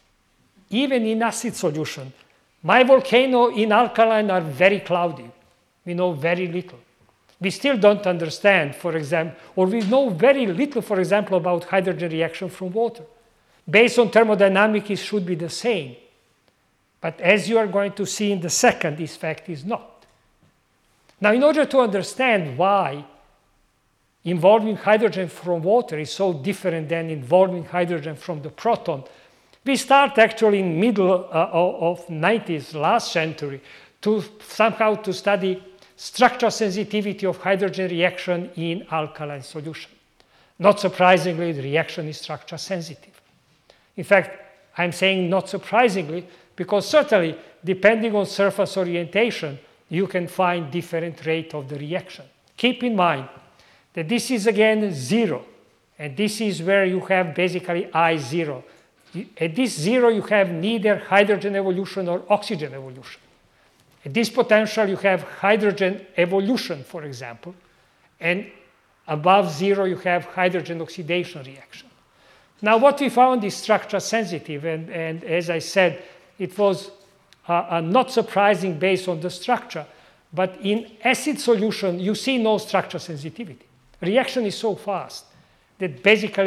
Even in acid solution, my volcano in alkaline are very cloudy. We know very little. We still don't understand, for example, or we know very little, for example, about hydrogen reaction from water. Based on thermodynamics, it should be the same. But as you are going to see in the second, this fact is not. Now, in order to understand why involving hydrogen from water is so different than involving hydrogen from the proton, we start actually in middle of 90s, last century, to somehow to study structural sensitivity of hydrogen reaction in alkaline solution. Not surprisingly, the reaction is structure sensitive. In fact, I'm saying not surprisingly, because certainly, depending on surface orientation, you can find different rate of the reaction. Keep in mind that this is again 0, and this is where you have basically I0. At this 0, you have neither hydrogen evolution or oxygen evolution. At this potential, you have hydrogen evolution, for example, and above 0, you have hydrogen oxidation reaction. Now, what we found is structure sensitive, and as I said, it was not surprising based on the structure, but in acid solution, you see no structure sensitivity. Reaction is so fast that basically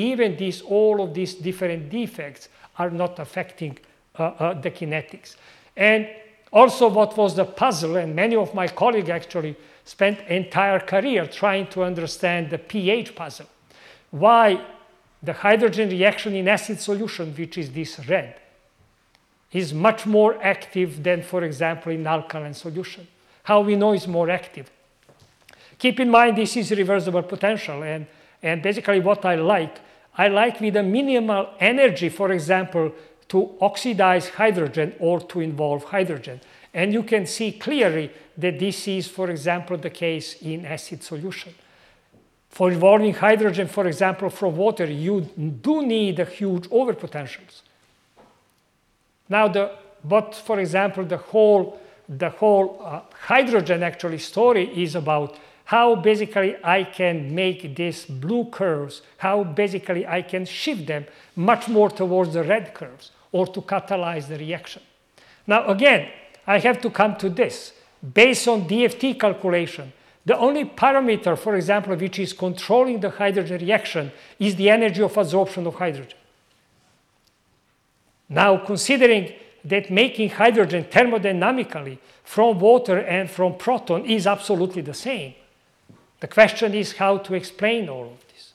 all of these different defects are not affecting the kinetics. And also what was the puzzle, and many of my colleagues actually spent entire career trying to understand the pH puzzle. Why the hydrogen reaction in acid solution, which is this red, is much more active than, for example, in alkaline solution. How we know it's more active? Keep in mind this is reversible potential, and basically what I like with a minimal energy, for example, to oxidize hydrogen or to involve hydrogen. And you can see clearly that this is, for example, the case in acid solution. For evolving hydrogen, for example, from water, you do need a huge overpotentials. Now, but for example, the whole hydrogen actually story is about how basically I can make these blue curves, how basically I can shift them much more towards the red curves or to catalyze the reaction. Now, again, I have to come to this. Based on DFT calculation, the only parameter, for example, which is controlling the hydrogen reaction is the energy of absorption of hydrogen. Now, considering that making hydrogen thermodynamically from water and from proton is absolutely the same, the question is how to explain all of this.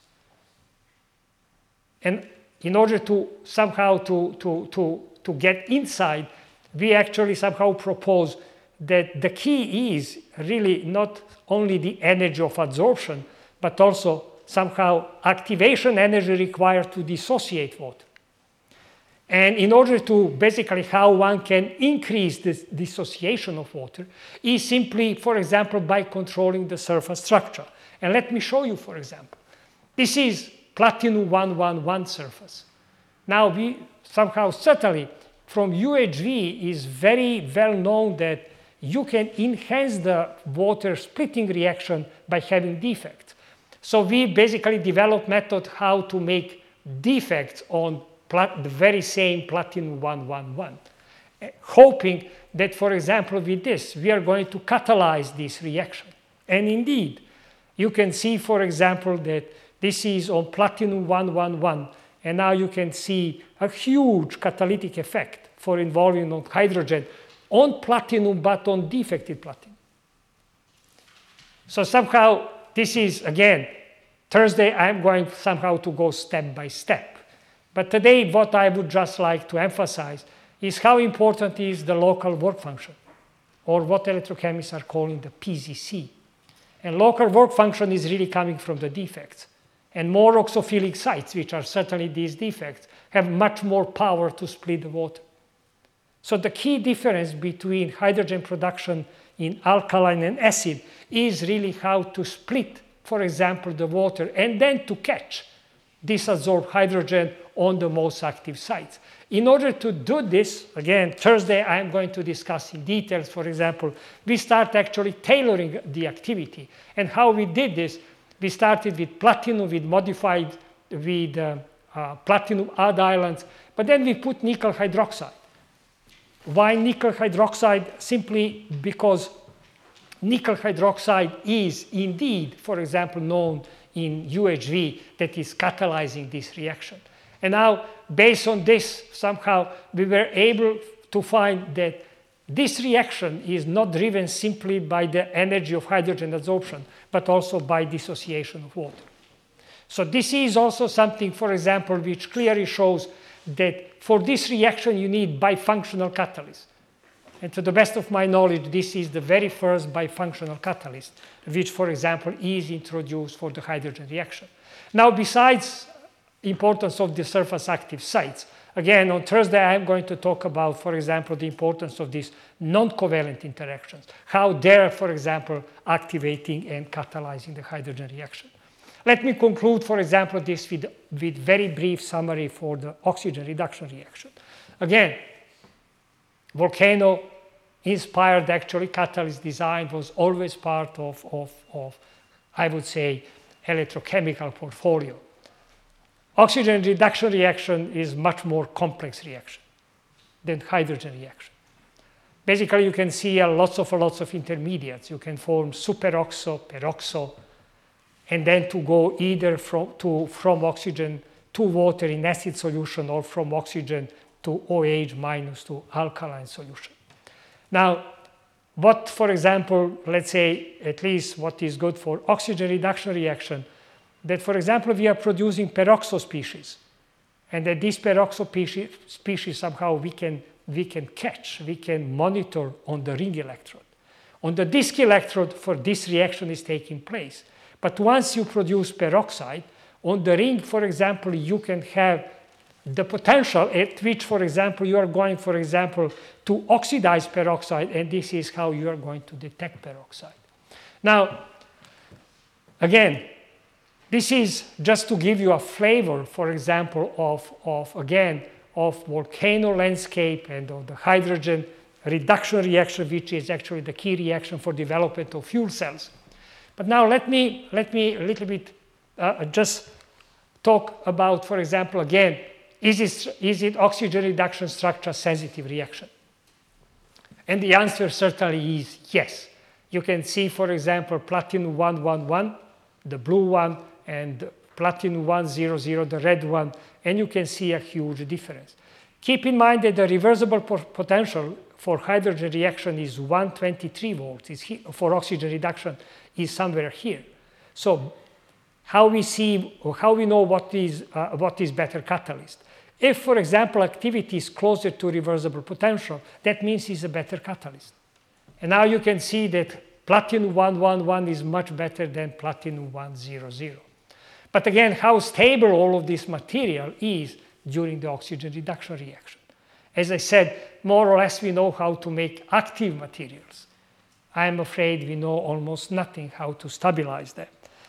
And in order to somehow to get inside, we actually somehow propose that the key is really not only the energy of adsorption, but also somehow activation energy required to dissociate water. And in order to basically how one can increase this dissociation of water is simply, for example, by controlling the surface structure. And let me show you, for example. This is platinum-111 surface. Now, we somehow certainly from UHV is very well known that you can enhance the water splitting reaction by having defects. So we basically developed method how to make defects on the very same platinum-111, hoping that, for example, with this, we are going to catalyze this reaction. And indeed, you can see, for example, that this is on platinum-111, and now you can see a huge catalytic effect for involving on hydrogen on platinum, but on defected platinum. So somehow, this is, again, Thursday, I'm going somehow to go step by step. But today, what I would just like to emphasize is how important is the local work function, or what electrochemists are calling the PZC. And local work function is really coming from the defects. And more oxophilic sites, which are certainly these defects, have much more power to split the water. So the key difference between hydrogen production in alkaline and acid is really how to split, for example, the water and then to catch disadsorbed hydrogen on the most active sites. In order to do this, again, Thursday I am going to discuss in details, for example, we start actually tailoring the activity. And how we did this, we started with platinum, with modified with platinum odd islands, but then we put nickel hydroxide. Why nickel hydroxide? Simply because nickel hydroxide is indeed, for example, known in UHV that is catalyzing this reaction. And now, based on this, somehow we were able to find that this reaction is not driven simply by the energy of hydrogen adsorption, but also by dissociation of water. So this is also something, for example, which clearly shows that for this reaction you need bifunctional catalyst. And to the best of my knowledge, this is the very first bifunctional catalyst, which, for example, is introduced for the hydrogen reaction. Now, besides the importance of the surface active sites, again, on Thursday, I'm going to talk about, for example, the importance of these non-covalent interactions, how they're, for example, activating and catalyzing the hydrogen reaction. Let me conclude, for example, this with very brief summary for the oxygen reduction reaction. Again, volcano-inspired actually catalyst design was always part of I would say, electrochemical portfolio. Oxygen reduction reaction is much more complex reaction than hydrogen reaction. Basically, you can see lots of intermediates. You can form superoxo, peroxo, and then to go either from oxygen to water in acid solution or from oxygen to OH minus to alkaline solution. Now, what, for example, let's say at least what is good for oxygen reduction reaction, that, for example, we are producing peroxo species, and that this peroxo species somehow we can catch, we can monitor on the ring electrode. On the disk electrode, for this reaction is taking place. But once you produce peroxide, on the ring, for example, you can have the potential at which, for example, you are going, for example, to oxidize peroxide, and this is how you are going to detect peroxide. Now, again, this is just to give you a flavor, for example, of volcano landscape and of the hydrogen reduction reaction, which is actually the key reaction for development of fuel cells. But now let me a little bit just talk about, for example, again, is it oxygen reduction structure sensitive reaction? And the answer certainly is yes. You can see, for example, platinum 111, the blue one, and platinum 100, the red one, and you can see a huge difference. Keep in mind that the reversible potential for hydrogen reaction is 123 volts. For oxygen reduction is somewhere here. So how we see or how we know what is better catalyst? If, for example, activity is closer to reversible potential, that means it's a better catalyst. And now you can see that platinum 111 is much better than platinum 100. But again, how stable all of this material is during the oxygen reduction reaction. As I said, more or less we know how to make active materials. I am afraid we know almost nothing how to stabilize them.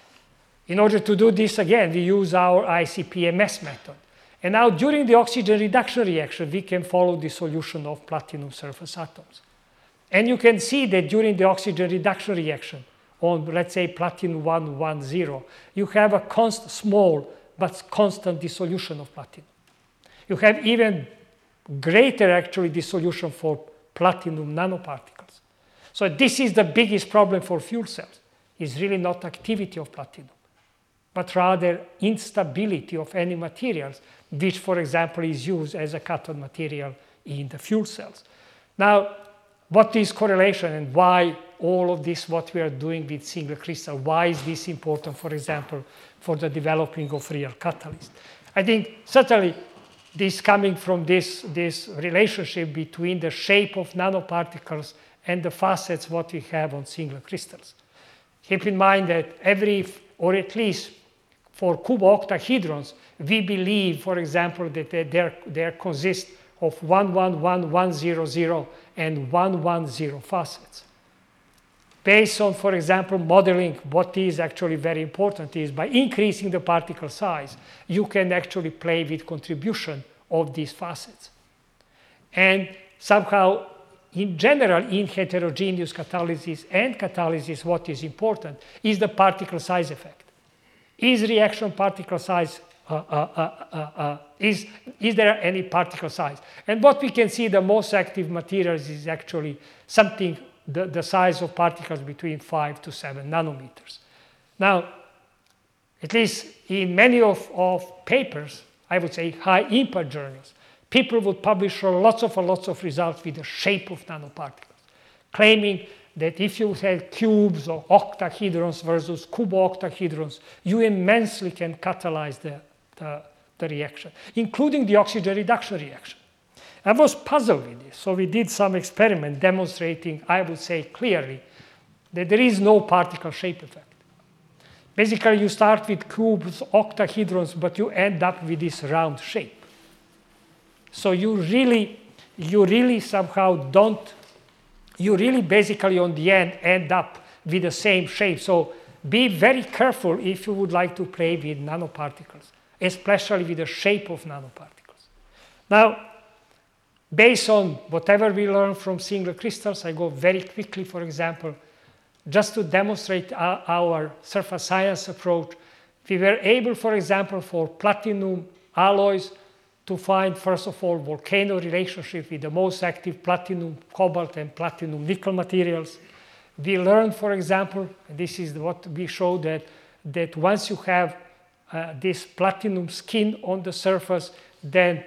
In order to do this, again, we use our ICP-MS method. And now during the oxygen reduction reaction, we can follow the solution of platinum surface atoms. And you can see that during the oxygen reduction reaction on, let's say, platinum 110, you have a small but constant dissolution of platinum. You have even greater, actually, dissolution for platinum nanoparticles. So this is the biggest problem for fuel cells. It's really not activity of platinum, but rather instability of any materials, which, for example, is used as a cathode material in the fuel cells. Now, what is correlation and why all of this, what we are doing with single crystal, why is this important, for example, for the developing of real catalysts? I think certainly this coming from this relationship between the shape of nanoparticles and the facets what we have on single crystals. Keep in mind that or at least for cubo-octahedrons, we believe, for example, that they consist of 111, 100, and 110 facets. Based on, for example, modeling, what is actually very important is by increasing the particle size, you can actually play with contribution of these facets. And somehow, in general, in heterogeneous catalysis and catalysis, what is important is the particle size effect. Is reaction particle size, is there any particle size? And what we can see, the most active materials is actually something, the size of particles between 5 to 7 nanometers. Now, at least in many of papers, I would say high impact journals, people would publish lots of results with the shape of nanoparticles, claiming that if you have cubes or octahedrons versus cubo-octahedrons, you immensely can catalyze the reaction, including the oxygen reduction reaction. I was puzzled with this, so we did some experiment demonstrating, I would say clearly, that there is no particle shape effect. Basically, you start with cubes, octahedrons, but you end up with this round shape. So you really somehow don't, you really basically on the end up with the same shape. So be very careful if you would like to play with nanoparticles, especially with the shape of nanoparticles. Now, based on whatever we learn from single crystals, I go very quickly, for example, just to demonstrate our surface science approach. We were able, for example, for platinum alloys to find, first of all, volcano relationship with the most active platinum, cobalt, and platinum nickel materials. We learned, for example, and this is what we showed, that once you have this platinum skin on the surface, then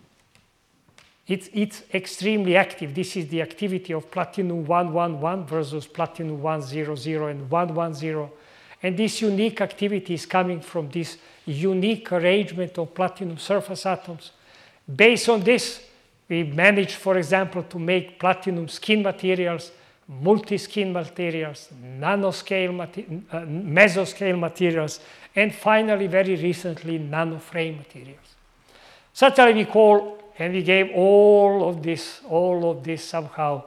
it's extremely active. This is the activity of platinum 111 versus platinum 100 and 110. And this unique activity is coming from this unique arrangement of platinum surface atoms. Based on this, we managed, for example, to make platinum skin materials, multi-skin materials, nanoscale, mesoscale materials, and finally, very recently, nanoframe materials. Certainly we call, and we gave all of this somehow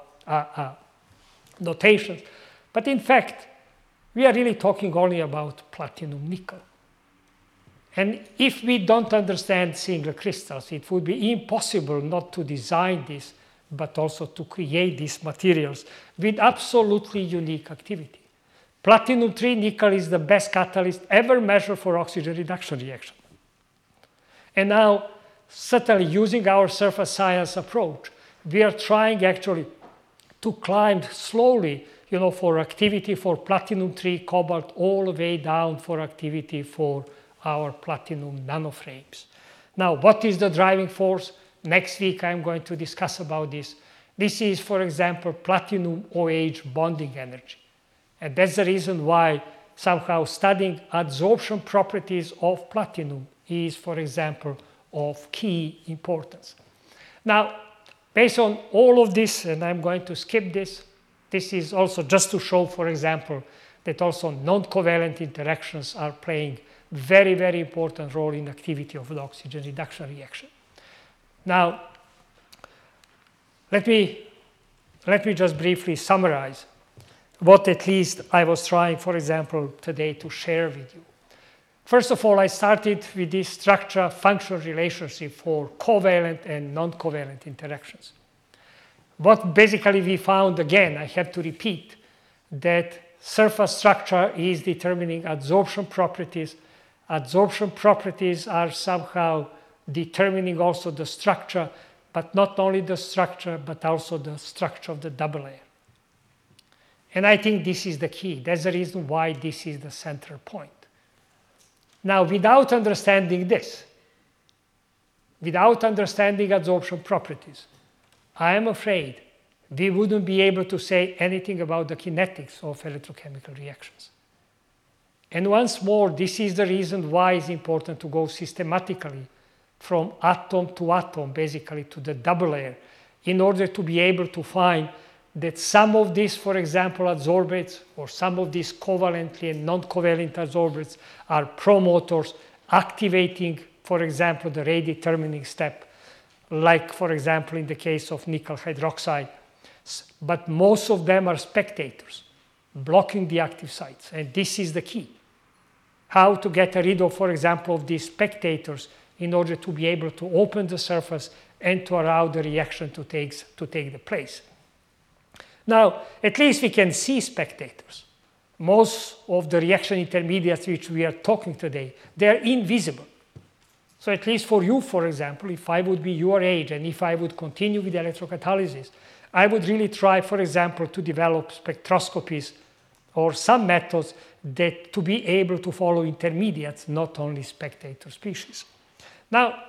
notations. But in fact, we are really talking only about platinum nickel. And if we don't understand single crystals, it would be impossible not to design this, but also to create these materials with absolutely unique activity. Platinum-3 nickel is the best catalyst ever measured for oxygen reduction reaction. And now, certainly using our surface science approach, we are trying actually to climb slowly, for activity for platinum-3 cobalt all the way down for activity for our platinum nanoframes. Now, what is the driving force? Next week, I'm going to discuss about this. This is, for example, platinum OH bonding energy. And that's the reason why somehow studying adsorption properties of platinum is, for example, of key importance. Now, based on all of this, and I'm going to skip this, this is also just to show, for example, that also non-covalent interactions are playing very, very important role in activity of the oxygen reduction reaction. Now, let me just briefly summarize what at least I was trying, for example, today to share with you. First of all, I started with this structure-function relationship for covalent and non-covalent interactions. What basically we found, again, I have to repeat, that surface structure is determining adsorption properties. Adsorption properties are somehow determining also the structure, but not only the structure, but also the structure of the double layer. And I think this is the key. That's the reason why this is the center point. Now, without understanding this, without understanding adsorption properties, I am afraid we wouldn't be able to say anything about the kinetics of electrochemical reactions. And once more, this is the reason why it's important to go systematically from atom to atom, basically to the double layer, in order to be able to find that some of these, for example, adsorbates, or some of these covalently and non-covalent adsorbates are promoters activating, for example, the rate determining step, like, for example, in the case of nickel hydroxide. But most of them are spectators, blocking the active sites. And this is the key. How to get rid of, for example, of these spectators in order to be able to open the surface and to allow the reaction to take the place. Now, at least we can see spectators. Most of the reaction intermediates which we are talking today, they are invisible. So at least for you, for example, if I would be your age and if I would continue with electrocatalysis, I would really try, for example, to develop spectroscopies or some methods that to be able to follow intermediates, not only spectator species. Now,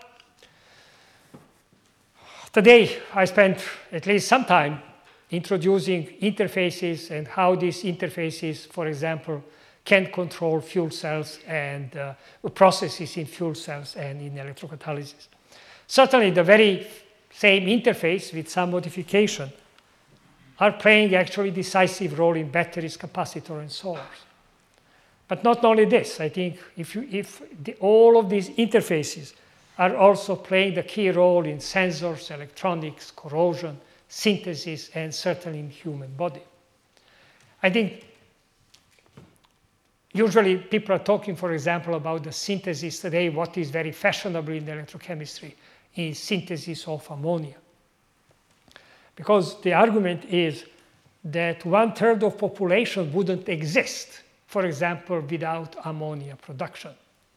today I spent at least some time introducing interfaces and how these interfaces, for example, can control fuel cells and processes in fuel cells and in electrocatalysis. Certainly, the very same interface with some modification are playing actually decisive role in batteries, capacitor, and solars. But not only this, I think all of these interfaces are also playing the key role in sensors, electronics, corrosion, synthesis, and certainly in human body. I think usually people are talking, for example, about the synthesis today. What is very fashionable in electrochemistry is synthesis of ammonia. Because the argument is that 1/3 of population wouldn't exist, for example, without ammonia production.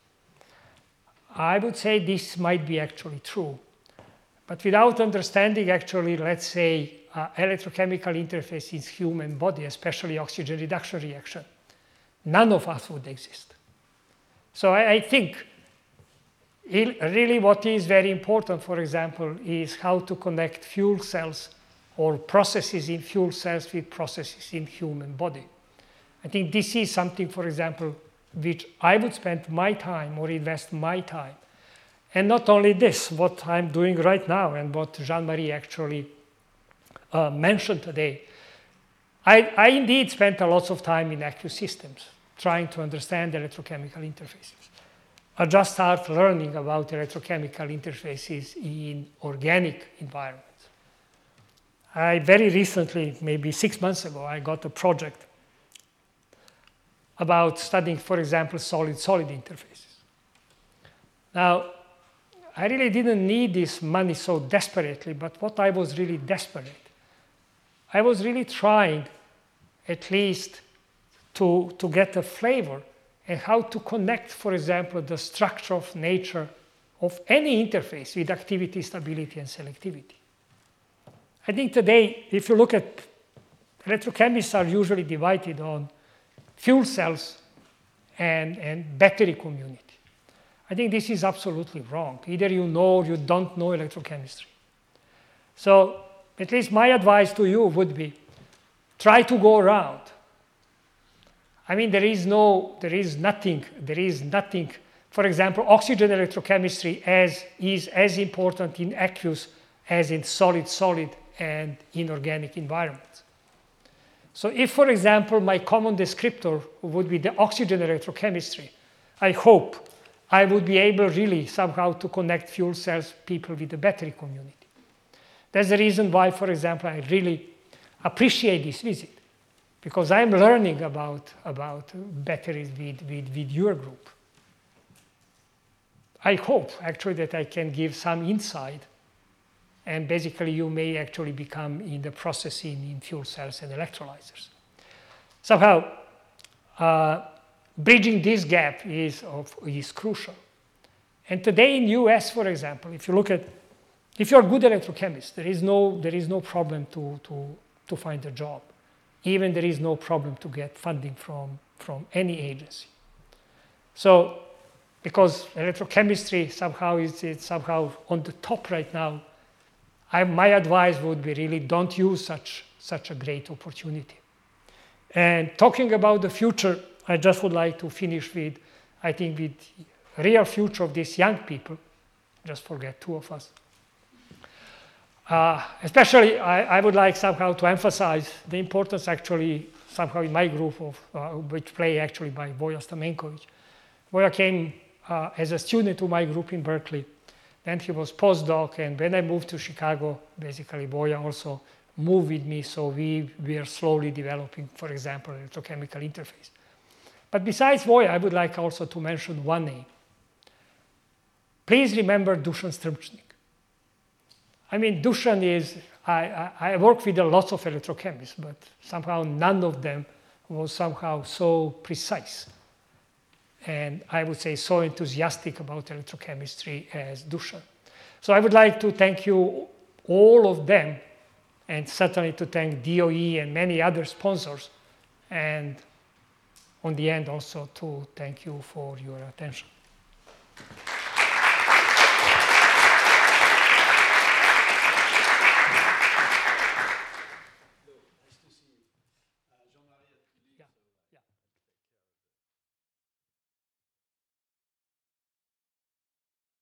I would say this might be actually true. But without understanding actually, let's say, electrochemical interface in human body, especially oxygen reduction reaction, none of us would exist. So I think really what is very important, for example, is how to connect fuel cells or processes in fuel cells with processes in human body. I think this is something, for example, which I would spend my time or invest my time. And not only this, what I'm doing right now and what Jean-Marie actually mentioned today, I indeed spent a lot of time in aqueous systems, trying to understand electrochemical interfaces. just start learning about electrochemical interfaces in organic environments. I very recently, maybe 6 months ago, I got a project about studying, for example, solid-solid interfaces. Now, I really didn't need this money so desperately, but what I was really desperate, I was really trying at least to get a flavor and how to connect, for example, the structure of nature of any interface with activity, stability, and selectivity. I think today, if you look at electrochemists are usually divided on fuel cells and battery community. I think this is absolutely wrong. Either you know or you don't know electrochemistry. So at least my advice to you would be, try to go around. I mean, there is nothing. For example, oxygen electrochemistry is as important in aqueous as in solid-solid and inorganic environments. So if, for example, my common descriptor would be the oxygen electrochemistry, I hope I would be able really somehow to connect fuel cells people with the battery community. That's the reason why, for example, I really appreciate this visit, because I'm learning about batteries with your group. I hope actually that I can give some insight, and basically you may actually become in the processing in fuel cells and electrolyzers. Somehow, bridging this gap is crucial. And today in US, for example, if you're a good electrochemist, there is no problem to find a job. Even there is no problem to get funding from any agency. So, because electrochemistry somehow is somehow on the top right now, my advice would be really don't use such a great opportunity. And talking about the future, I just would like to finish with, I think, with real future of these young people. Just forget two of us. Especially, I would like somehow to emphasize the importance actually somehow in my group of which play actually by Voja Stamenkovic. Voja came as a student to my group in Berkeley. Then he was postdoc, and when I moved to Chicago, basically Voja also moved with me, so we are slowly developing, for example, electrochemical interface. But besides Voja, I would like also to mention one name. Please remember Dusan Strmčnik. I mean, Dusan is, I work with lots of electrochemists, but somehow none of them was somehow so precise. And I would say so enthusiastic about electrochemistry as Dusan. So I would like to thank you, all of them, and certainly to thank DOE and many other sponsors. And on the end also to thank you for your attention.